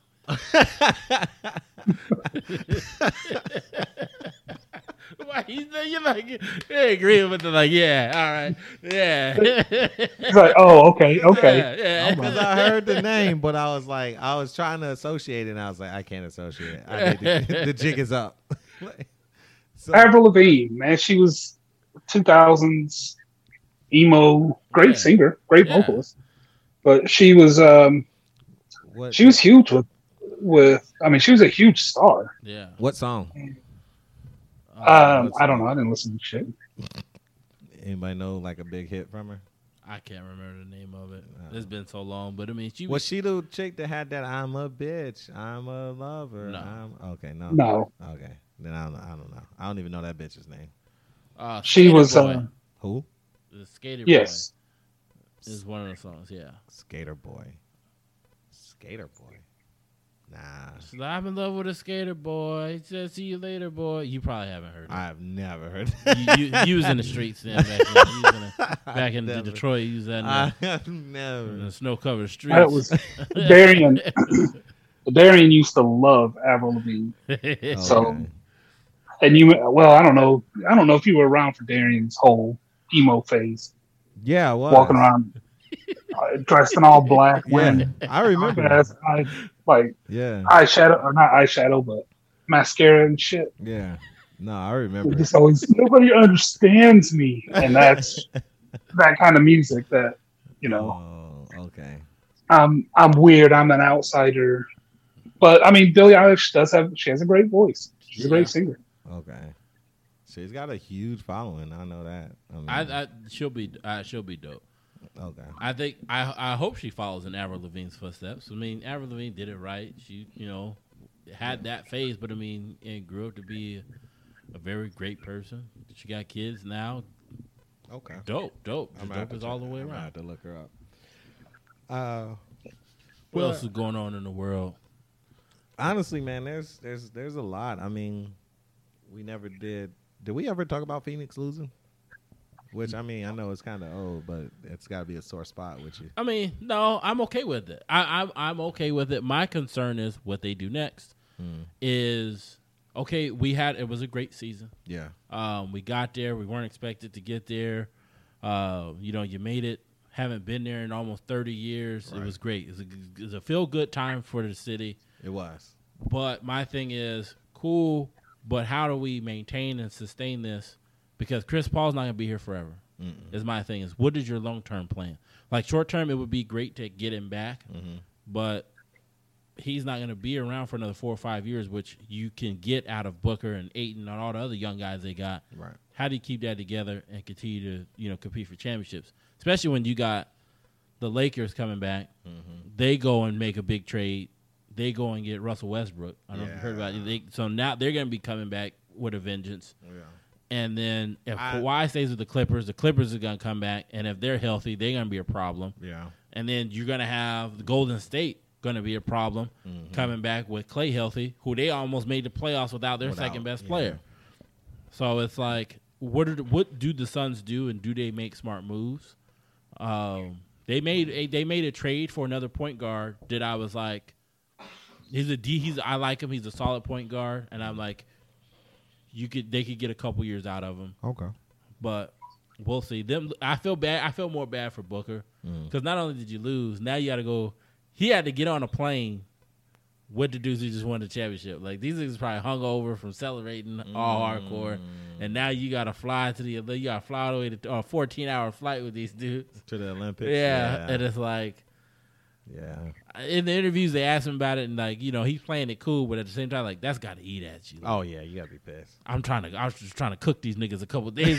Why you you're like you agree with the like yeah all right yeah It's like, oh, okay, okay. yeah, yeah. Because I heard the name, but I was like, I was trying to associate it, and I was like, I can't associate it. I need to, the jig is up. So, Avril Lavigne, man, she was two thousands emo, great Yeah. singer, great Yeah. vocalist. But she was, um, what, she was huge with, with. I mean, she was a huge star. yeah. what song? Uh, Um, I don't know. I didn't listen to shit. Anybody know like a big hit from her? I can't remember the name of it. It's been so long, but I mean, she Was was. she the chick that had that "I'm a bitch, I'm a lover"? No. I'm, okay, no, No, okay. Then I don't, I don't know. I don't even know that bitch's name. Uh, she Skater was. Boy. Uh, Who? The Skater yes, Boy is one of the songs. Yeah. Skater Boy. Skater Boy. Nah, She's like, I'm in love with a skater boy. He said, "See you later, boy." You probably haven't heard it. I've never heard. you, you, you was in the streets then back in, you was in the, back in Never. Detroit. You was in the, I've in never. the snow-covered streets. that was Darian. Darian used to love Avril Lavigne, So- Okay. and you. Well, I don't know. I don't know if you were around for Darian's whole emo phase, Yeah, I was walking around uh, dressed in all black, Yeah, wearing I remember. ass, eye, like Yeah, eyeshadow or not eyeshadow, but mascara and shit. yeah. No, I It remember. just always nobody understands me, and that's that kind of music that you know. Oh, okay. I'm I'm weird. I'm an outsider, but I mean, Billie Eilish does have she has a great voice. She's a Yeah. great singer. Okay. She's got a huge following. I know that. I mean, I, I she'll be uh, she'll be dope. okay. I think I I hope she follows in Avril Lavigne's footsteps. I mean, Avril Lavigne did it right. She you know had that phase, but I mean, and grew up to be a very great person. She got kids now. Okay. Dope, dope, I'm Just gonna have dope to is all the check- way I'm gonna around. have to look her up. Uh, What well, else is going on in the world? honestly, man, there's there's there's a lot. I mean, we never did. Did we ever talk about Phoenix losing? Which I mean, I know it's kind of old, but it's got to be a sore spot with you. I mean, no, I'm okay with it. I, I'm I'm okay with it. My concern is what they do next. Hmm. Is okay. We had it was a great season. Yeah, Um, we got there. We weren't expected to get there. Uh, you know, you made it. Haven't been there in almost thirty years. Right. It was great. It was a, it was a feel good time for the city. it was. But my thing is cool. But how do we maintain and sustain this? Because Chris Paul's not going to be here forever. Mm-mm. Is my thing is what is your long term plan? Like short term, it would be great to get him back, Mm-hmm. but he's not going to be around for another four or five years, which you can get out of Booker and Ayton and all the other young guys they got. Right. How do you keep that together and continue to you know compete for championships? Especially when you got the Lakers coming back, Mm-hmm. they go and make a big trade. They go and get Russell Westbrook. I don't know if you heard Yeah. about it. They, so now they're going to be coming back with a vengeance. Yeah. And then if I- Kawhi stays with the Clippers, the Clippers are going to come back. And if they're healthy, they're going to be a problem. Yeah. And then you're going to have the Golden State going to be a problem Mhm. coming back with Klay healthy, who they almost made the playoffs without their Without, second best yeah. player. So it's like, what are the, what do the Suns do, and do they make smart moves? Um, they made a, they made a trade for another point guard that I was like, he's a D. He's I like him. He's a solid point guard, and I'm like, you could they could get a couple years out of him, Okay. but we'll see. Them, I feel bad. I feel more bad for Booker because not only did you lose, now you got to go. He had to get on a plane with the dudes who just won the championship. Like these niggas probably hung over from celebrating all hardcore, and now you got to fly to the you got to fly all the way to a fourteen hour flight with these dudes. To the Olympics. Yeah, and it's like. Yeah. In the interviews, they asked him about it, and like you know, he's playing it cool, but at the same time, like that's got to eat at you. Like, Oh yeah, you gotta be pissed. I'm trying to, I was just trying to cook these niggas a couple days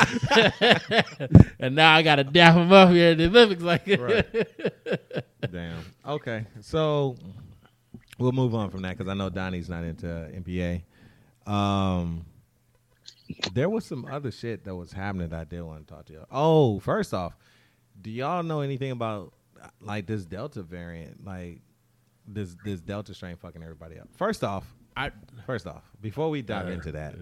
ago, and now I got to dap them up here at the Olympics. Like, Right. Damn. Okay, so we'll move on from that because I know Donnie's not into N B A. Um, there was some other shit that was happening that I did want to talk to you. Oh, first off, do y'all know anything about like this Delta variant? Like this this Delta strain fucking everybody up. First off, I, first off, before we dive into that,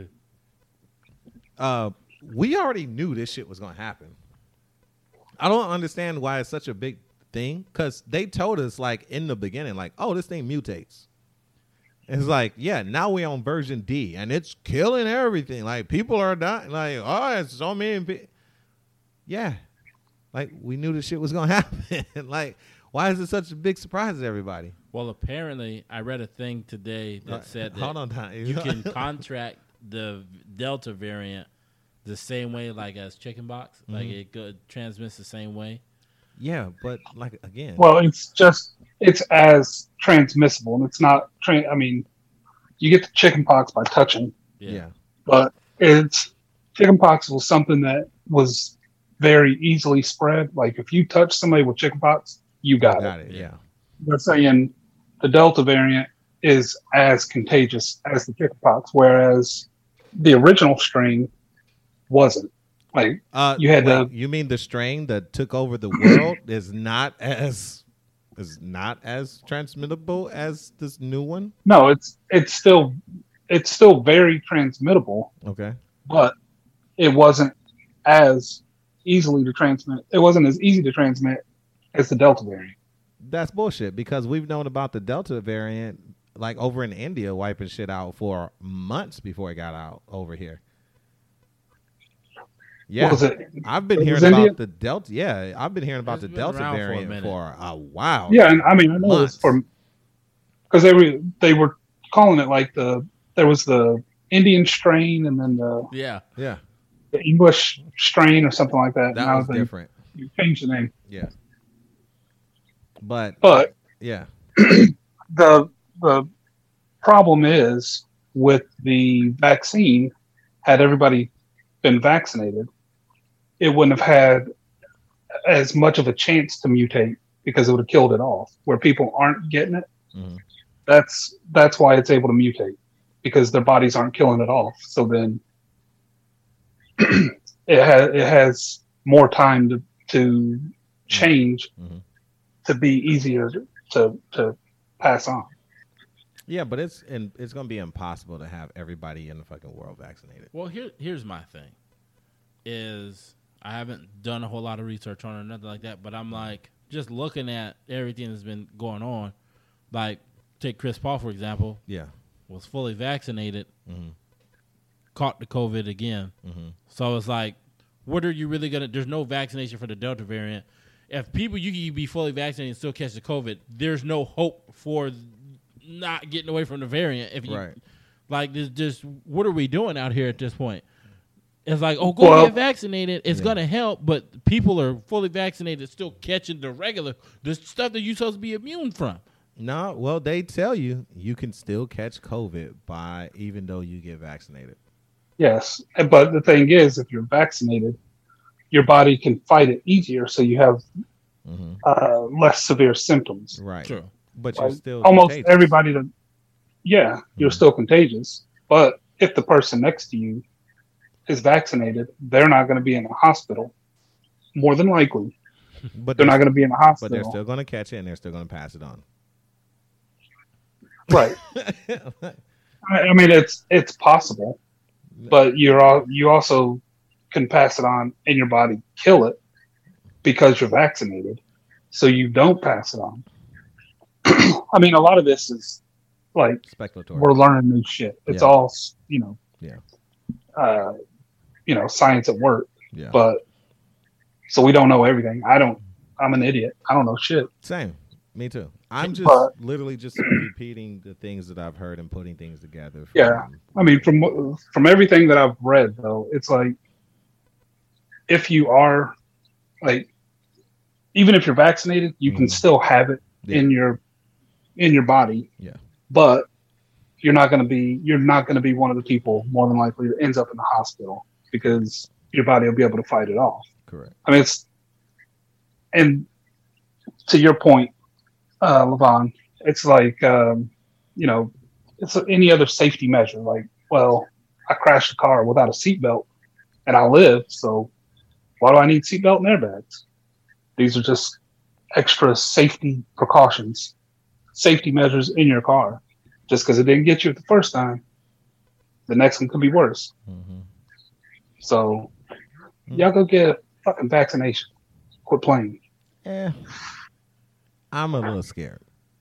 uh, we already knew this shit was gonna happen. I don't understand why it's such a big thing because they told us like in the beginning, like, oh, this thing mutates. It's like, yeah, now we're on version D and it's killing everything. Like people are dying. Like, oh, it's so many people. Yeah, like we knew this shit was gonna happen. Like, why is it such a big surprise to everybody? well, apparently, I read a thing today that Uh, said that hold on, time. you can contract the Delta variant the same way, like as chickenpox, like it go, transmits the same way. Yeah, but like again, Well, it's just it's as transmissible, and it's not. Tra- I mean, you get the chickenpox by touching, Yeah, yeah, but it's chickenpox was something that was very easily spread. Like if you touch somebody with chickenpox, you got, got it. it. Yeah, They're saying the Delta variant is as contagious as the chickenpox, whereas the original strain wasn't. Like uh, You had wait, to- you mean the strain that took over the world is not as is not as transmittable as this new one? no, it's it's still it's still very transmittable, Okay, but it wasn't as easily to transmit. It wasn't as easy to transmit as the Delta variant. that's bullshit because we've known about the Delta variant like over in India wiping shit out for months before it got out over here. Yeah, What was it? I've been It hearing was about India? the Delta. Yeah, I've been hearing about It's the been Delta around for a variant minute. for a while. Yeah, and I mean I know Months. it's for because they were they were calling it like the there was the Indian strain and then the, yeah. yeah, the English strain or something like that. that Now was they- different. You changed the name, Yeah, but but yeah, the the problem is with the vaccine. Had everybody been vaccinated, it wouldn't have had as much of a chance to mutate because it would have killed it off. Where people aren't getting it, Mhm. that's that's why it's able to mutate because their bodies aren't killing it off. So then it has it has more time to to change Mhm. to be easier to to pass on. Yeah, but it's and it's gonna be impossible to have everybody in the fucking world vaccinated. Well, here here's my thing. Is I haven't done a whole lot of research on it or nothing like that, but I'm like just looking at everything that's been going on. Like take Chris Paul for example. Yeah, was fully vaccinated, mm-hmm. caught the COVID again. Mm-hmm. So it's like, what are you really gonna? There's no vaccination for the Delta variant. If people you can be fully vaccinated and still catch the COVID, there's no hope for not getting away from the variant. If you right. like, there's just what are we doing out here at this point? It's like, oh, go well, get vaccinated. It's yeah. gonna help, but people are fully vaccinated, still catching the regular, the stuff that you're supposed to be immune from. No, well, they tell you you can still catch COVID by even though you get vaccinated. Yes, but the thing is, if you're vaccinated, your body can fight it easier, so you have mm-hmm. uh, less severe symptoms. Right. True. But like, you're still almost contagious. everybody that, yeah, you're Mm-hmm. still contagious. But if the person next to you is vaccinated, they're not going to be in a hospital. More than likely, But they're not going to be in a But hospital. they're still going to catch it and they're still going to pass it on. Right. I, I mean, it's it's possible, but you're all, you also can pass it on and your body kill it because you're vaccinated, so you don't pass it on. I mean, a lot of this is like Speculatory. we're learning new shit. It's Yeah. all you know. Yeah. Uh, you know, science at work, Yeah. but so we don't know everything. I don't. I'm an idiot. I don't know shit. Same. Me too. I'm just But- literally just repeating the things that I've heard and putting things together. From, Yeah. I mean, from from everything that I've read, though, it's like if you are like, even if you're vaccinated, you can Mhm. still have it Yeah. in your in your body. Yeah. But you're not going to be you're not going to be one of the people more than likely that ends up in the hospital because your body will be able to fight it off. Correct. I mean, it's and to your point, uh, Levon, it's like um, you know, it's any other safety measure. Like, well, I crashed a car without a seatbelt, and I live, so why do I need seatbelt and airbags? These are just extra safety precautions, safety measures in your car. Just because it didn't get you the first time, the next one could be worse. Mm-hmm. So, y'all go get a fucking vaccination. Quit playing. Yeah. I'm a little scared.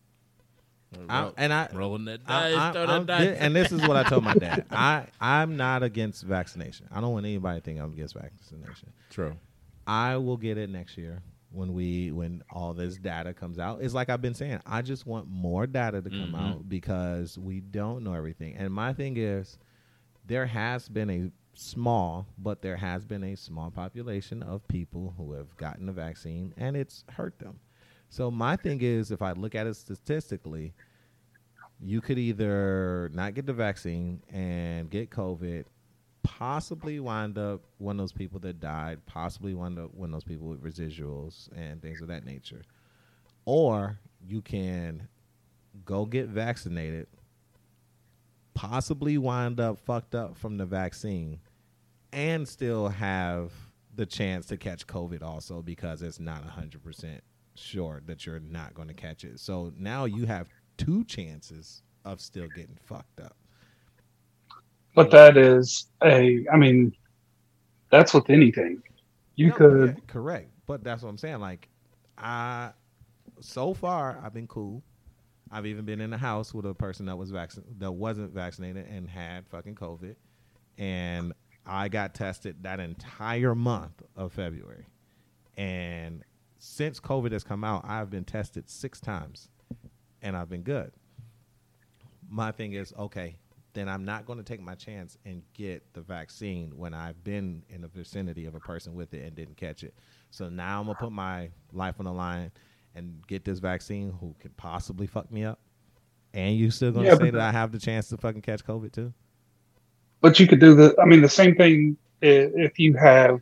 I, and I, Rolling that I, dice, I, throw that I'm- dice. thi- and this is what I told my dad. I, I'm not against vaccination. I don't want anybody to think I'm against vaccination. True. I will get it next year when we when all this data comes out. It's like I've been saying. I just want more data to come Mhm. out because we don't know everything. And my thing is, there has been a small, but there has been a small population of people who have gotten the vaccine, and it's hurt them. So my thing is, if I look at it statistically, you could either not get the vaccine and get COVID, possibly wind up one of those people that died, possibly wind up one of those people with residuals and things of that nature. Or you can go get vaccinated, possibly wind up fucked up from the vaccine, and still have the chance to catch COVID also because it's not one hundred percent sure that you're not going to catch it. So now you have two chances of still getting fucked up. But that is a, I mean, that's with anything. You No, could, yeah, correct, but that's what I'm saying. Like, I so far I've been cool. I've even been in the house with a person that was vaccin- that wasn't vaccinated and had fucking COVID, and I got tested that entire month of February. And since COVID has come out, I've been tested six times, and I've been good. My thing is, okay, then I'm not going to take my chance and get the vaccine when I've been in the vicinity of a person with it and didn't catch it. So now I'm going to put my life on the line and get this vaccine who could possibly fuck me up. And you still going to Yeah, say but- that I have the chance to fucking catch COVID too? but you could do the, I mean, the same thing i- if you have,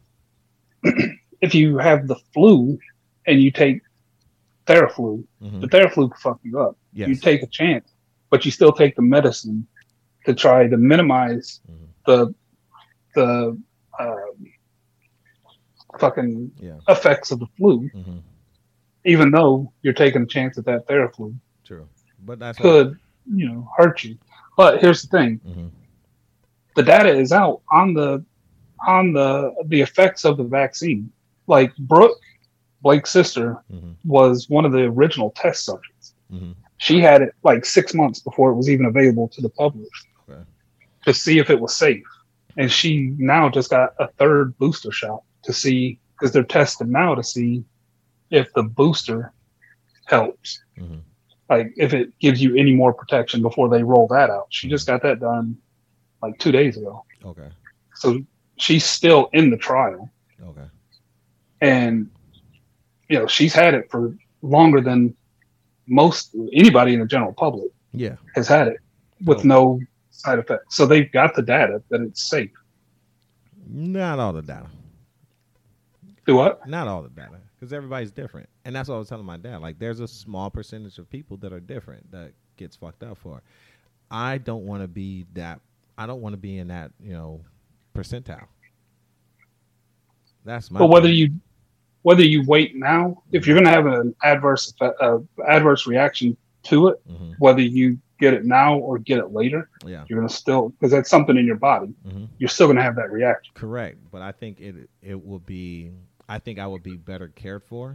if you have the flu and you take Theraflu, Mm-hmm. the Theraflu can fuck you up. Yes. You take a chance, but you still take the medicine to try to minimize Mhm. the the um, fucking Yeah. effects of the flu. Mm-hmm. even though you're taking a chance at that Theraflu True, but that's could, you know, hurt you. But here's the thing: mm-hmm. the data is out on the on the the effects of the vaccine. Like Brooke, Blake's sister, Mm-hmm. was one of the original test subjects. Mm-hmm. She had it like six months before it was even available to the public Okay. to see if it was safe. And she now just got a third booster shot to see, because they're testing now to see if the booster helps. Mm-hmm. Like if it gives you any more protection before they roll that out. She just got that done like two days ago. Okay. So she's still in the trial. Okay. And, you know, she's had it for longer than most anybody in the general public Yeah. has had it with Oh. no side effects. So they've got the data that it's safe. Not all the data. Do what? Not all the data, because everybody's different, and that's what I was telling my dad. Like, there's a small percentage of people that are different that gets fucked up for. I don't want to be that. I don't want to be in that, you know, percentile. That's my. But whether thing. you whether you wait now, if you're going to have an adverse effect, uh, adverse reaction to it, Mhm. whether you get it now or get it later, Yeah. you're going to still, because that's something in your body, hmm you're still going to have that reaction. Correct, but I think it it will be. I think I would be better cared for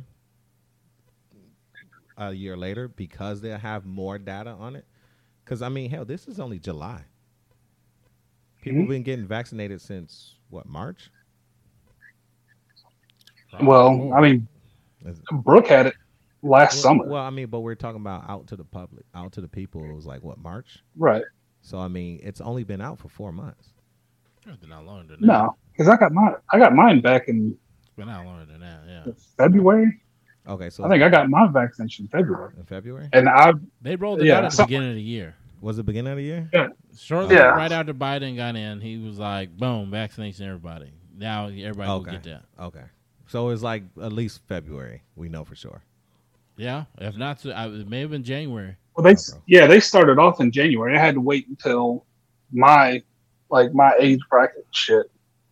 a year later because they'll have more data on it. Because I mean, hell, this is only July. People Mhm. been getting vaccinated since what, March? Well, I mean, Is- Brooke had it last Well, summer, well, I mean, but we're talking about out to the public, out to the people. It was like what, March? right? So I mean, it's only been out for four months. It's been out longer than that. No, because I got mine. I got mine back in It's been out longer than that. Yeah, February. Okay, so I think I got my vaccination in February, in February. and I they rolled it Yeah, out at the some- beginning of the year. Was it beginning of the year? Shortly Yeah. right after Biden got in, he was like, "Boom, vaccination everybody." Now everybody will Okay. get that. Okay, so it's like at least February. We know for sure. Yeah, if not, so, I, it may have been January. well, they bro. yeah they started off in January. I had to wait until my like my age bracket shit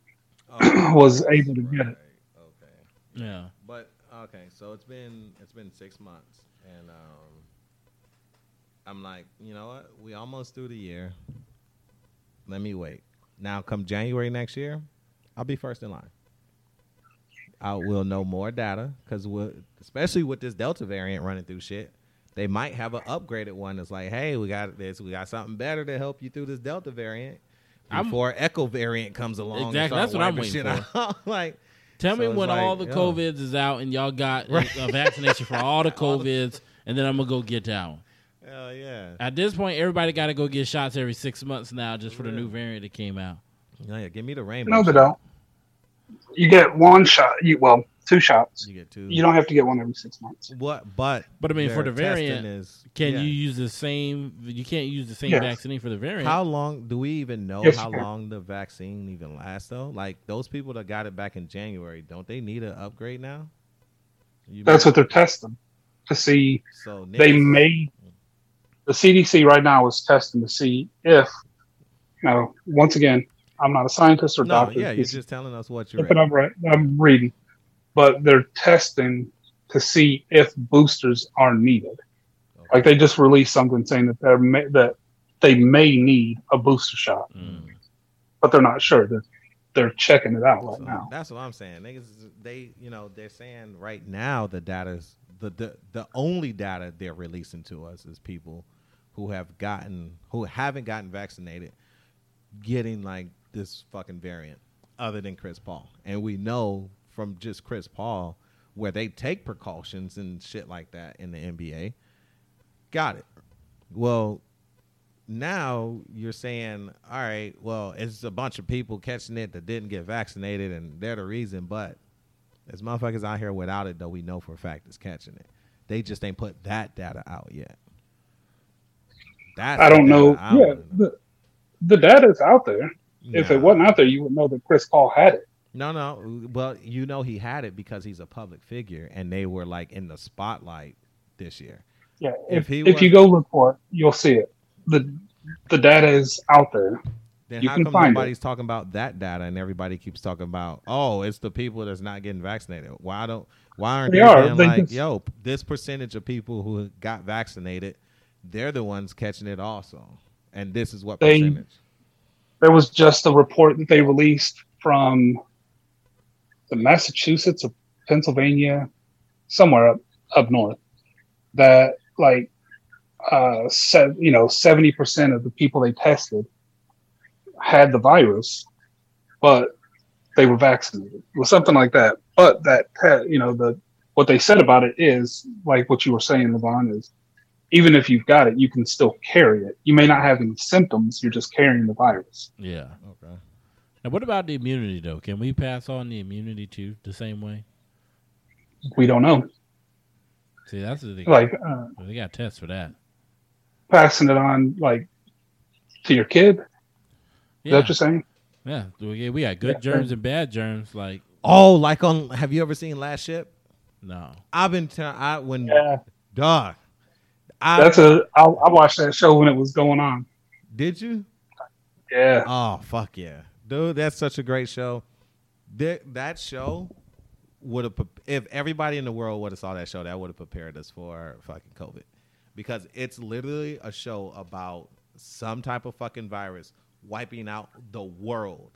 was able to get it. Okay, Yeah, but okay, so it's been it's been six months, and um, I'm like, you know what? We almost through the year. Let me wait. Now, come January next year, I'll be first in line. I will know more data because, we'll, especially with this Delta variant running through shit, they might have an upgraded one that's like, hey, we got this, we got something better to help you through this Delta variant I'm- before Echo variant comes along. and Exactly, start that's what I'm wiping waiting shit out. Like, tell so me it's when like, all the yo. COVIDs is out and y'all got Right. a vaccination for all the COVIDs, and then I'm gonna go get that one. Hell yeah. At this point, everybody got to go get shots every six months now, just for the new variant that came out. Oh, yeah, give me the rainbow. No, they shot. don't. You get one shot. You well, two shots. You get two. You don't have to get one every six months. What? But But I mean, for their the variant, testing is, Can yeah. you use the same? You can't use the same Yes. vaccine for the variant. How long do we even know Yes, how you can. long the vaccine even lasts though? Like those people that got it back in January, don't they need an upgrade now? You That's mean- what they're testing to see. so They niggas- may. The C D C right now is testing to see if. You know, once again, I'm not a scientist or No, doctor. yeah, you're This- just telling us what you're. but I'm right. I'm reading, but they're testing to see if boosters are needed. Like they just released something saying that they're may, that they may need a booster shot, Mm. but they're not sure. They're they're checking it out right So now. that's what I'm saying. Niggas, they, you know, they're saying right now the data's the, the the only data they're releasing to us is people who have gotten who haven't gotten vaccinated getting like this fucking variant other than Chris Paul. And we know from just Chris Paul where they take precautions and shit like that in the N B A. Got it. Well, now you're saying, all right, well, it's a bunch of people catching it that didn't get vaccinated, and they're the reason. But there's motherfuckers out here without it, though we know for a fact is catching it. They just ain't put that data out yet. That's I the don't data know. I Yeah, wanna know. the, the data is out there. If it Nah. wasn't out there, you would know that Chris Paul had it. No, no. Well, you know he had it because he's a public figure, and they were like in the spotlight this year. Yeah, If if he if, was- you go look for it, you'll see it. the The data is out there. Then You how can come find nobody's talking about that data and everybody keeps talking about, oh, it's the people that's not getting vaccinated? Why don't? Why aren't They they, are. being They like, just- yo, this percentage of people who got vaccinated, they're the ones catching it also, and this is what They- percentage? There was just a report that they released from the Massachusetts or Pennsylvania, somewhere up up north, that like uh, se- you know, seventy percent of the people they tested had the virus, but they were vaccinated. It was something like that. But that, te- you know, the what they said about it is like what you were saying, Levon, is even if you've got it, you can still carry it. You may not have any symptoms. You're just carrying the virus. Yeah. Okay. Now, what about the immunity, though? Can we pass on the immunity too the same way? We don't know. See, that's the thing. Like uh, They got tests for that. passing it on, like to your kid. Is Yeah. that what you're saying? Yeah. We we got good Yeah. germs and bad germs. Like, Oh, like on? Have you ever seen Last Ship? no. I've been telling. I when Yeah, dog. I, that's a. I, I watched that show when it was going on. Did you? Yeah, Oh fuck yeah, dude! That's such a great show. That that show would have, if everybody in the world would have saw that show, that would have prepared us for fucking COVID, because it's literally a show about some type of fucking virus wiping out the world,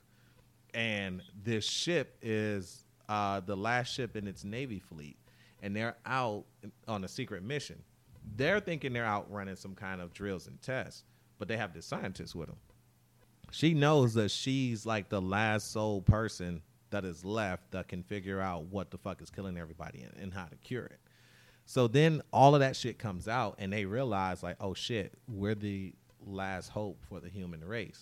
and this ship is uh, the last ship in its Navy fleet, and they're out on a secret mission. They're thinking they're out running some kind of drills and tests, but they have this scientist with them. She knows that she's like the last sole person that is left that can figure out what the fuck is killing everybody and, and how to cure it. So then all of that shit comes out and they realize like, oh shit, we're the last hope for the human race.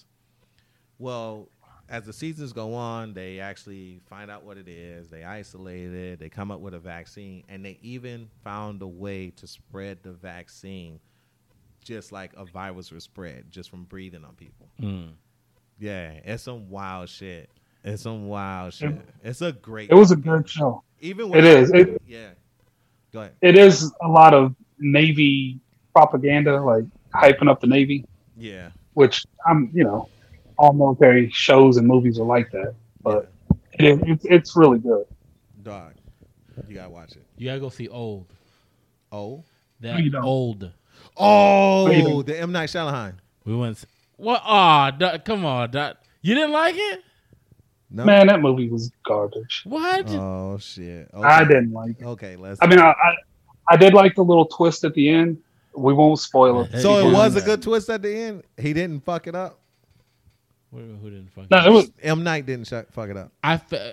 Well, as the seasons go on, they actually find out what it is. They isolate it. They come up with a vaccine, and they even found a way to spread the vaccine just like a virus was spread, just from breathing on people. Mm. Yeah, it's some wild shit. It's some wild shit. It's a great. it was a good show. Even It is. It, yeah. Go ahead. it is a lot of Navy propaganda, like hyping up the Navy, Yeah. which I'm, you know, all military shows and movies are like that. But it is, it's it's really good. Dog, you gotta watch it. You gotta go see Old. Oh. That you don't. Old. Oh, Wait. the M Night Shyamalan. We went. What? Aw, oh, come on, Doc. You didn't like it? No. Man, that movie was garbage. What? Oh shit. Okay. I didn't like it. Okay, let's. I mean, I, I I did like the little twist at the end. We won't spoil it. so it Yeah. was a good twist at the end. He didn't fuck it up. Who, who didn't fuck No, it it was M Night didn't sh- fuck it up. I, fe-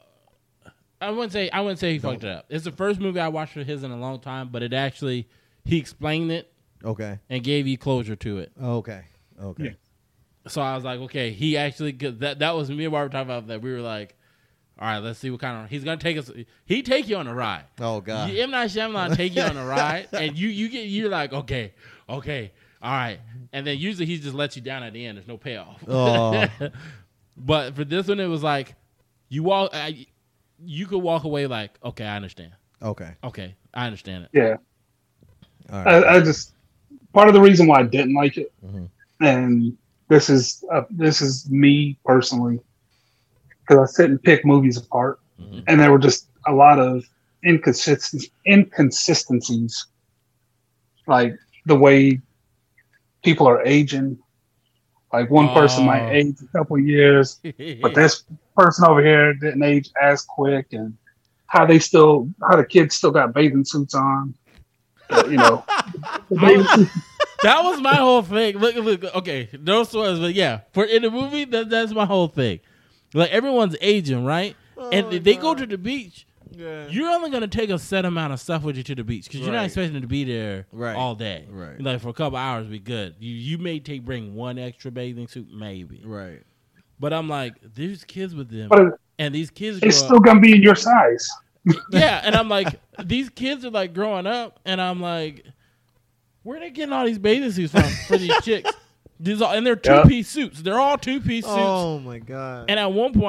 I wouldn't say I wouldn't say he fucked it up. It's the first movie I watched of his in a long time, but it actually he explained it Okay. and gave you closure to it. Okay. Okay. Yeah. So I was like, okay, he actually cause that that was me and Barbara talking about that. We were like, all right, let's see what kind of he's gonna take us. He take you on a ride. Oh god. You, M Night Shyamalan take you on a ride, and you you get you're like, okay, okay, all right, and then usually he just lets you down at the end. There's no payoff. Oh. But for this one, it was like you walk, I, you could walk away like, okay, I understand. Okay. Okay, I understand it. yeah. All right. I, I just part of the reason why I didn't like it, Mhm. and this is uh, this is me personally, because I sit and pick movies apart, Mhm. and there were just a lot of inconsist- inconsistencies, like the way people are aging. Like one person Oh. might age a couple years, but this person over here didn't age as quick, and how they still, how the kids still got bathing suits on. But, you know, the bathing suits- That was my whole thing. Look, look. Okay, no spoilers, but yeah, for in the movie, that, that's my whole thing. Like everyone's aging, right? and if they go to the beach, Yeah. you're only gonna take a set amount of stuff with you to the beach because you're not Right. expecting to be there Right. all day. Right. Like for a couple hours, be good. You you may take bring one extra bathing suit, maybe. Right. But I'm like, there's kids with them, but it- and these kids grow it's up. still gonna be in your size. Yeah, and I'm like, these kids are like growing up, and I'm like, where are they getting all these bathing suits from for these chicks? These all, and they're two Yeah. piece suits. They're all two piece suits. Oh my god. And at one point,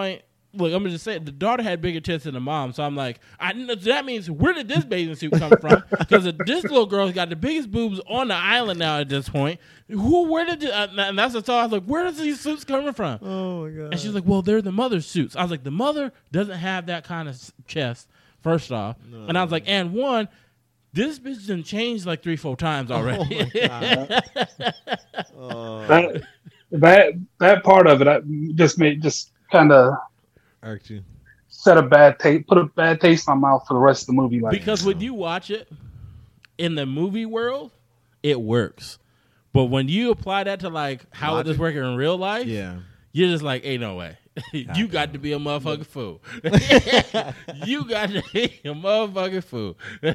look, I'm gonna just say it, the daughter had bigger tits than the mom, so I'm like, I that means where did this bathing suit come from? Because this little girl's got the biggest boobs on the island now at this point. Who, where did, uh, and that's the I was like, where does these suits coming from? Oh my god! And she's like, well, they're the mother's suits. I was like, the mother doesn't have that kind of chest. First off, no. And I was like, and one, this bitch done changed like three, four times already. Oh my god! oh. That that that part of it I just made just kind of irked you. Set a bad taste, put a bad taste in my mouth for the rest of the movie. Like because when you watch it in the movie world, it works, but when you apply that to like how Logic. It is working in real life, yeah, you're just like, ain't no way. You got to be a motherfucking fool. You got to be a motherfucking fool.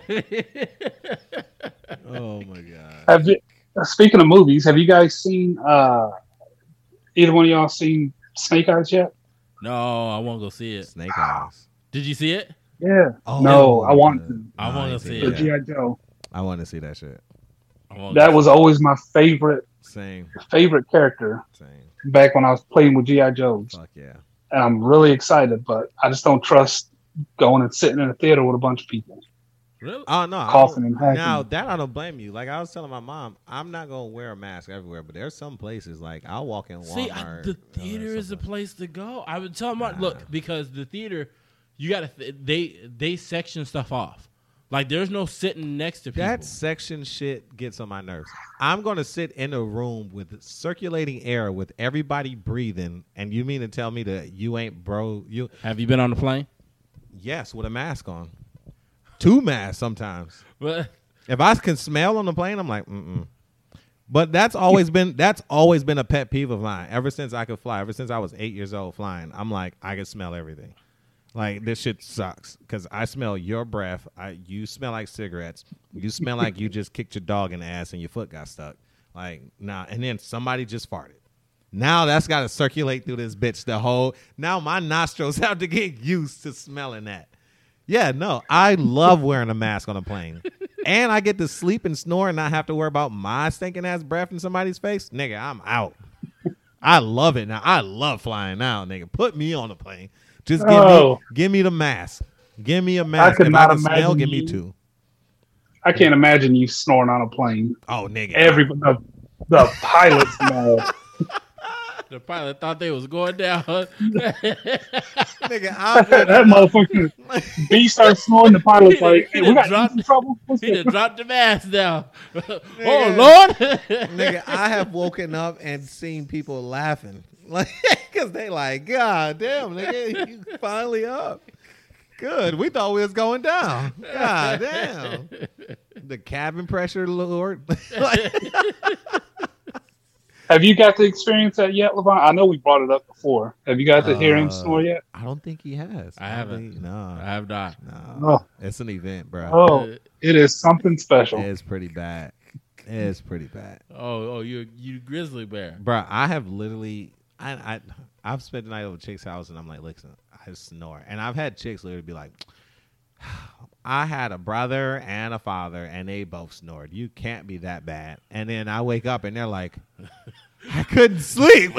Oh my god! Have you, speaking of movies, have you guys seen? Uh, either one of y'all seen Snake Eyes yet? No, I want to go see it. Snake Eyes. Did you see it? Yeah. Oh, no, I want to. I no, want to see it. it. G I. Joe. I want to see that shit. That was always my favorite. Same. Favorite character. Same. Back when I was playing with G I. Joes. Fuck yeah. And I'm really excited, but I just don't trust going and sitting in a theater with a bunch of people. Really? Oh no, coughing and hacking. Now that I don't blame you. Like I was telling my mom, I'm not gonna wear a mask everywhere, but there's some places like I'll walk in Walmart. See, I, the theater is the place to go. I would tell my nah. look because the theater, you gotta th- they they section stuff off. Like there's no sitting next to people. That section shit gets on my nerves. I'm gonna sit in a room with circulating air with everybody breathing, and you mean to tell me that you ain't bro? You have you been on the plane? Yes, with a mask on. Two masks sometimes. But if I can smell on the plane, I'm like, mm-mm. But that's always been that's always been a pet peeve of mine. Ever since I could fly, ever since I was eight years old flying, I'm like, I can smell everything. Like, this shit sucks because I smell your breath. I You smell like cigarettes. You smell like you just kicked your dog in the ass and your foot got stuck. Like, nah. And then somebody just farted. Now that's got to circulate through this bitch the whole. Now my nostrils have to get used to smelling that. Yeah, no. I love wearing a mask on a plane. And I get to sleep and snore and not have to worry about my stinking ass breath in somebody's face. Nigga, I'm out. I love it now. I love flying now, nigga. Put me on a plane. Just give oh. me give me the mask. Give me a mask. I if I can smell, give me two. I can't imagine you snoring on a plane. Oh, nigga. Every the, the pilot's mad. The pilot thought they was going down. Nigga, I'm that motherfucker B starts snoring. The pilot's like, hey, we got dropped, some trouble. He done dropped the mask down. Oh, Lord. Nigga, I have woken up and seen people laughing. Like, because they like, God damn, nigga, you finally up. Good. We thought we was going down. God damn. The cabin pressure, Lord. Have you got to experience that yet, Levon? I know we brought it up before. Have you got to uh, hear him snore yet? I don't think he has. I haven't. Think, no. I have not. No. Oh. It's an event, bro. Oh, it is something special. It is pretty bad. It is pretty bad. Oh, oh, you you grizzly bear. Bro, I have literally... I, I, I've spent the night over chick's house, and I'm like, listen, I snore. And I've had chicks literally be like, I had a brother and a father, and they both snored. You can't be that bad. And then I wake up, and they're like, I couldn't sleep.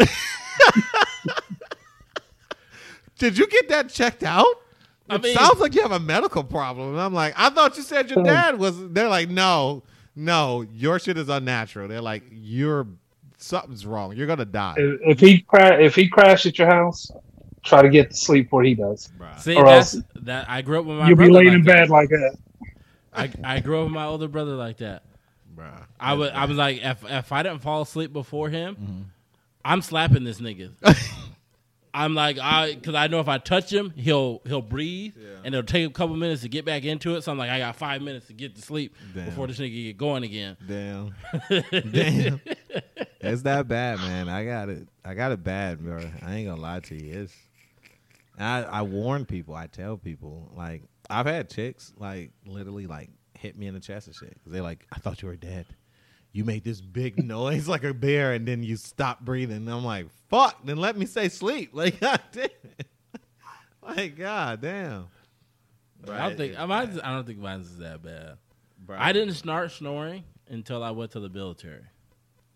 Did you get that checked out? I it mean, sounds like you have a medical problem. And I'm like, I thought you said your dad was. They're like, no, no, your shit is unnatural. They're like, you're. Something's wrong. You're gonna die. If, if he cra- if he crashed at your house, try to get to sleep where he does. Bruh. See, or that's, else that I grew up with my. You'll brother be laying like in that. bed like that. I I grew up with my older brother like that. Bruh. I was I was like, if if I didn't fall asleep before him, mm-hmm. I'm slapping this nigga. I'm like, I because I know if I touch him, he'll he'll breathe, yeah. and it'll take a couple minutes to get back into it. So I'm like, I got five minutes to get to sleep Damn. before this nigga get going again. Damn, damn, it's that bad, man. I got it. I got it bad, bro. I ain't gonna lie to you. It's I I warn people. I tell people like I've had chicks like literally like hit me in the chest and shit because they're like, I thought you were dead. You made this big noise like a bear, and then you stop breathing. And I'm like, fuck, then let me say sleep. Like, God damn it. Like, God damn. Bro, I don't think mine's, I don't think mine's is that bad. Bro. I didn't start snoring until I went to the military.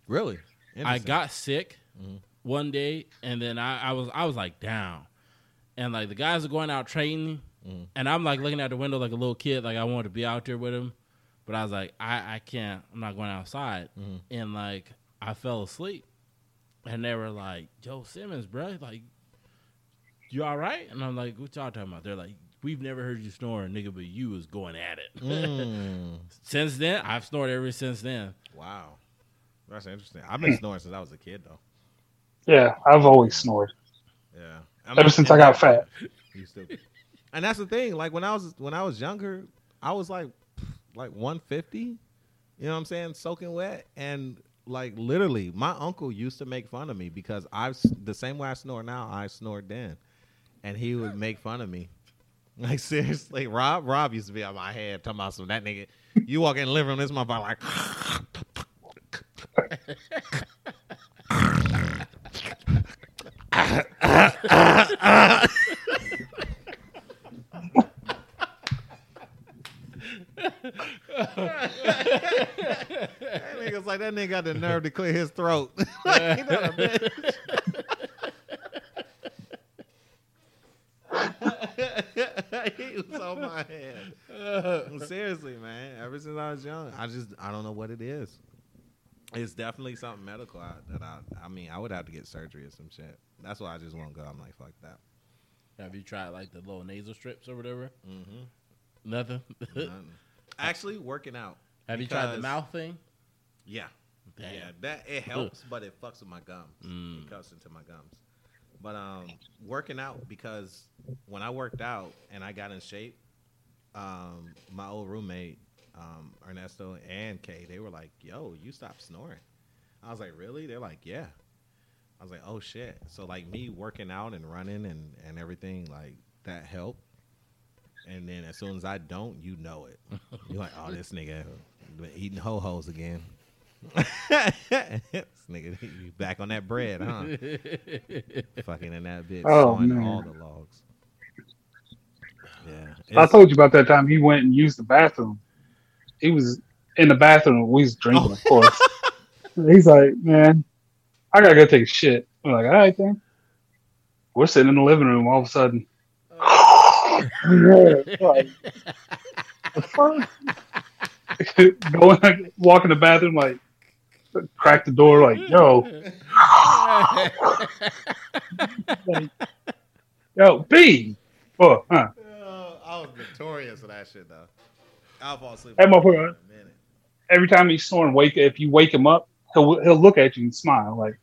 Really? I got sick mm-hmm. one day, and then I, I was I was like down. and like the guys are going out training, mm. and I'm like looking out the window like a little kid, like I wanted to be out there with him, but I was like, I, I can't, I'm not going outside, mm. and like I fell asleep, and they were like, Joe Simmons, bro, like, you all right? And I'm like, what y'all talking about? They're like, we've never heard you snoring, nigga, but you was going at it. Mm. Since then, I've snored ever since then. Wow. That's interesting. I've been snoring since I was a kid, though. Yeah, I've always snored. Yeah. I'm Ever since I got fat. And that's the thing. Like, when I was when I was younger, I was like, like one fifty. You know what I'm saying? Soaking wet. And, like, literally, my uncle used to make fun of me because I the same way I snore now, I snored then. And he would make fun of me. Like, seriously, Rob Rob used to be on my head talking about some that nigga. You walk in the living room, this motherfucker like that nigga's like that nigga got the nerve to clear his throat. Like, he not a bitch. He was on my head. Uh, Seriously, man. Ever since I was young, I just I don't know what it is. It's definitely something medical I, that I. I mean, I would have to get surgery or some shit. That's why I just won't go. I'm like, fuck that. Have you tried like the little nasal strips or whatever? Mm-hmm. Nothing. Nothing. Actually, working out. Have you tried the mouth thing? Yeah. Damn. Yeah. That it helps, but it fucks with my gums. Mm. It cuts into my gums. But um, working out, because when I worked out and I got in shape, um, my old roommate, um, Ernesto and Kay, they were like, yo, you stopped snoring. I was like, really? They're like, yeah. I was like, oh, shit. So, like, me working out and running and, and everything, like, that helped. And then as soon as I don't, you know it. You're like, oh, this nigga eating ho-hos again. This nigga, you back on that bread, huh? Fucking in that bitch, oh, sawing man. all the logs. Yeah, I told you about that time he went and used the bathroom. He was in the bathroom. We was drinking, oh. of course. He's like, man, I gotta go take a shit. I'm like, all right, then. We're sitting in the living room. All of a sudden, yeah, like, the fuck? Going, walk in the bathroom, like, crack the door, like, yo, like, yo, B, oh, huh? Uh, I was notorious for that shit though. I'll fall asleep. That motherfucker. Every time he's snoring, wake if you wake him up, he'll he'll look at you and smile, like,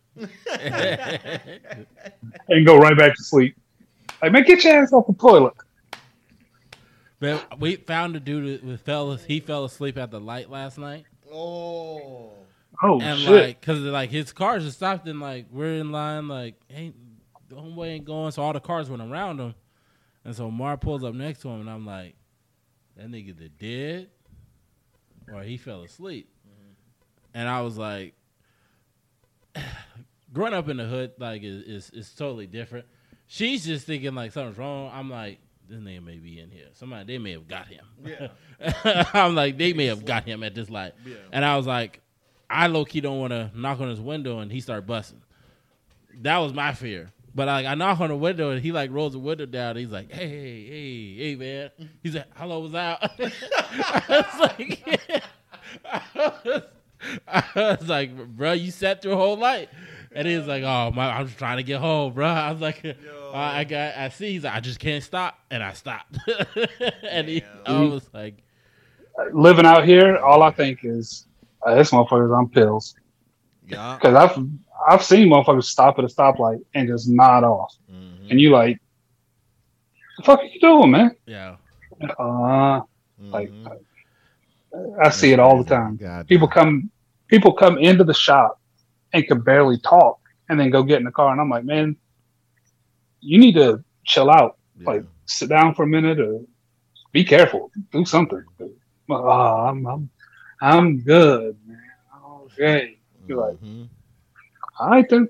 and go right back to sleep. Like, man, get your ass off the toilet. Man, we found a dude with fell. He fell asleep at the light last night. Oh. Oh, and shit. like, cause like his cars just stopped and like we're in line, like ain't the homeboy ain't going, so all the cars went around him, and so Mar pulls up next to him, and I'm like, that nigga either dead or he fell asleep, mm-hmm. and I was like, growing up in the hood like is, is is totally different. She's just thinking like something's wrong. I'm like, this nigga may be in here. Somebody they may have got him. Yeah. I'm like, they may have got him at this light, yeah. And I was like, I low-key don't want to knock on his window and he start busting. That was my fear. But I, I knock on the window and he like rolls the window down. And he's like, hey, hey, hey, man. He's like, hello, was out. I was like, yeah. I, was, I was like, bro, you sat through a whole night. And he was like, oh, my, I'm just trying to get home, bro. I was like, I, I got, I see. He's like, I just can't stop. And I stopped. And he, I was like. Living out here, all I think is, Uh, this motherfucker's on pills. Yeah. Because I've I've seen motherfuckers stop at a stoplight and just nod off, mm-hmm. and you like, the fuck are you doing, man? Yeah. Uh, mm-hmm. like I, I see it all the time. God people damn. come people come into the shop and can barely talk, and then go get in the car, and I'm like, man, you need to chill out. Yeah. Like, sit down for a minute or be careful. Do something. Uh, I'm. I'm I'm good, man. Okay. You're like, mm-hmm. all right then.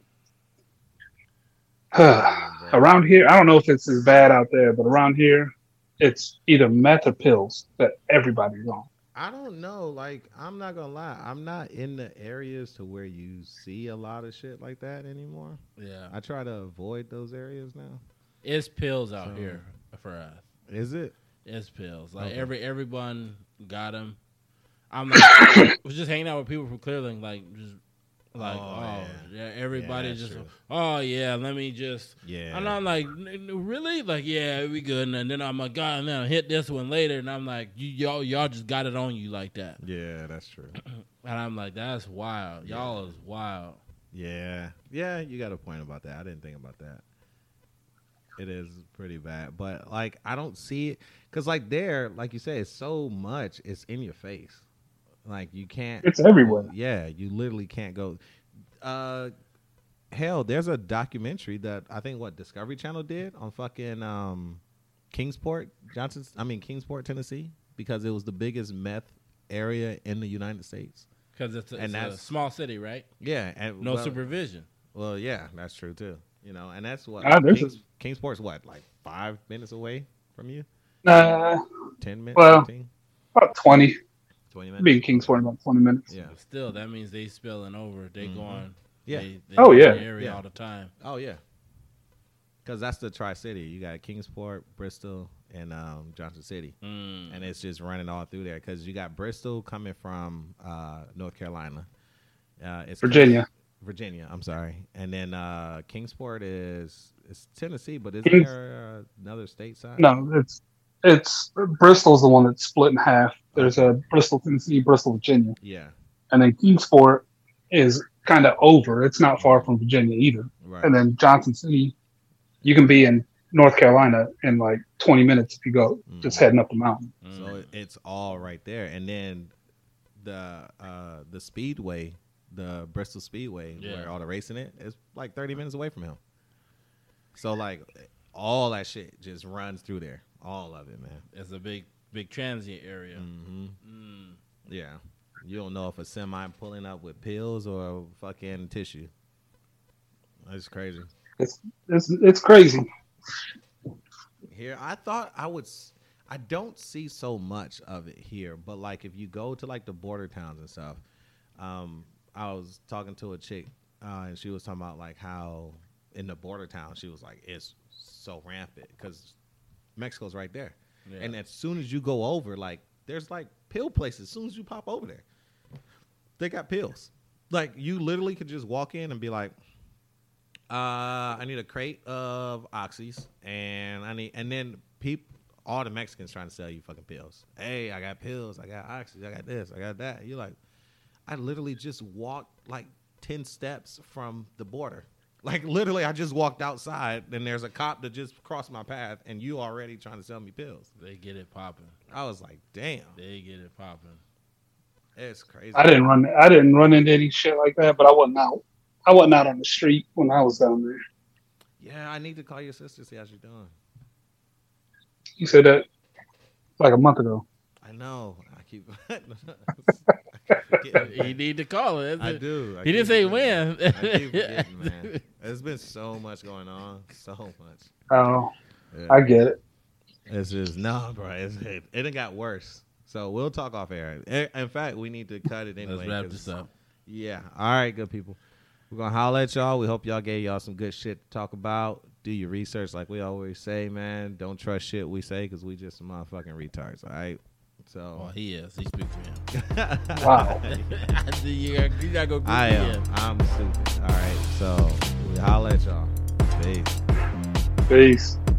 Around here, I don't know if it's as bad out there, but around here, it's either meth or pills that everybody's on. I don't know. Like, I'm not gonna lie. I'm not in the areas to where you see a lot of shit like that anymore. Yeah. I try to avoid those areas now. It's pills out So- here for us. Is it? It's pills. Like Okay. every everyone got them. I'm like, was just hanging out with people from Clearlink, like just like, Oh, oh, yeah. yeah. everybody Yeah, that's just, true. oh yeah, let me just. Yeah. And I'm like, "N- n- really? Like, yeah, we good. And then I'm like, God, and then I hit this one later, and I'm like, you, y'all, y'all just got it on you like that. Yeah, that's true. And I'm like, that's wild. Y'all is wild. Yeah. Yeah, you got a point about that. I didn't think about that. It is pretty bad. But, like, I don't see it. Because, like, there, like you said, it's so much. It's in your face. Like, you can't. It's everywhere. Yeah, you literally can't go. Uh, hell, there's a documentary that I think, what, Discovery Channel did on fucking um, Kingsport, Johnson. I mean, Kingsport, Tennessee. Because it was the biggest meth area in the United States. Because it's, a, And it's a that's- small city, right? Yeah. And, No well, supervision. Well, yeah, that's true too. You know, and that's what Ah, there's Kings, Kingsport's what, like five minutes away from you? Uh, Ten minutes? Well, fifteen? about twenty. Twenty minutes? Being Kingsport in about twenty minutes. Yeah. But still, that means they spilling over. They Mhm. going. Yeah. They, they Oh, in yeah. the area Yeah. all the time. Oh yeah. Because that's the Tri-City. You got Kingsport, Bristol, and um, Johnson City. Mm. And it's just running all through there because you got Bristol coming from uh, North Carolina. Uh, it's Virginia. Virginia, I'm sorry. And then uh, Kingsport is it's Tennessee, but isn't Kings- there uh, another state side? No, it's it's Bristol's the one that's split in half. There's a Bristol, Tennessee, Bristol, Virginia, Yeah, and then Kingsport is kind of over. It's not far from Virginia either. right. And then Johnson City, you can be in North Carolina in like twenty minutes if you go just Mhm. heading up the mountain. Mm. So it, it's all right there, and then the uh, the Speedway, the Bristol Speedway, Yeah. where all the racing it is like thirty minutes away from him. So like all that shit just runs through there, all of it, man. It's a big, big transient area. hmm Mm. Yeah, you don't know if a semi pulling up with pills or fucking tissue. That's crazy. It's it's it's crazy. Here, I thought I would. s- I don't see so much of it here, but like if you go to like the border towns and stuff, um, I was talking to a chick, uh, and she was talking about like how in the border town she was like it's so rampant because Mexico's right there, Yeah. and as soon as you go over, like there's like pill places. As soon as you pop over there, they got pills. Like you literally could just walk in and be like, uh, I need a crate of oxys, and I need, and then peop, all the Mexicans trying to sell you fucking pills. Hey, I got pills, I got oxys, I got this, I got that. You're like, I literally just walked like ten steps from the border. Like literally, I just walked outside, and there's a cop that just crossed my path, and you already trying to sell me pills. They get it popping. I was like, damn, They get it popping. it's crazy. I didn't run. I didn't run into any shit like that, but I wasn't out. I wasn't out on the street when I was down there. Yeah, I need to call your sister, see how she's doing. You said that like a month ago. I know. I keep. I keep forgetting. You need to call it. I do. I He didn't keep say forgetting. when. I keep forgetting, man. There's been so much going on, so much. Oh, Yeah. I get it. It's just no, bro. It's, it it done got worse. So we'll talk off air. In in fact, we need to cut it anyway. Let's wrap 'cause- this up. Yeah. All right, good people. We're gonna holler at y'all. We hope y'all gave y'all some good shit to talk about. Do your research, like we always say, man. Don't trust shit we say because we just some motherfucking retards. All right. Oh, So he is. He speaks for him. Wow. you gotta, you gotta go. Google I am. him. I'm stupid. All right. So we holler at y'all. Peace. Peace.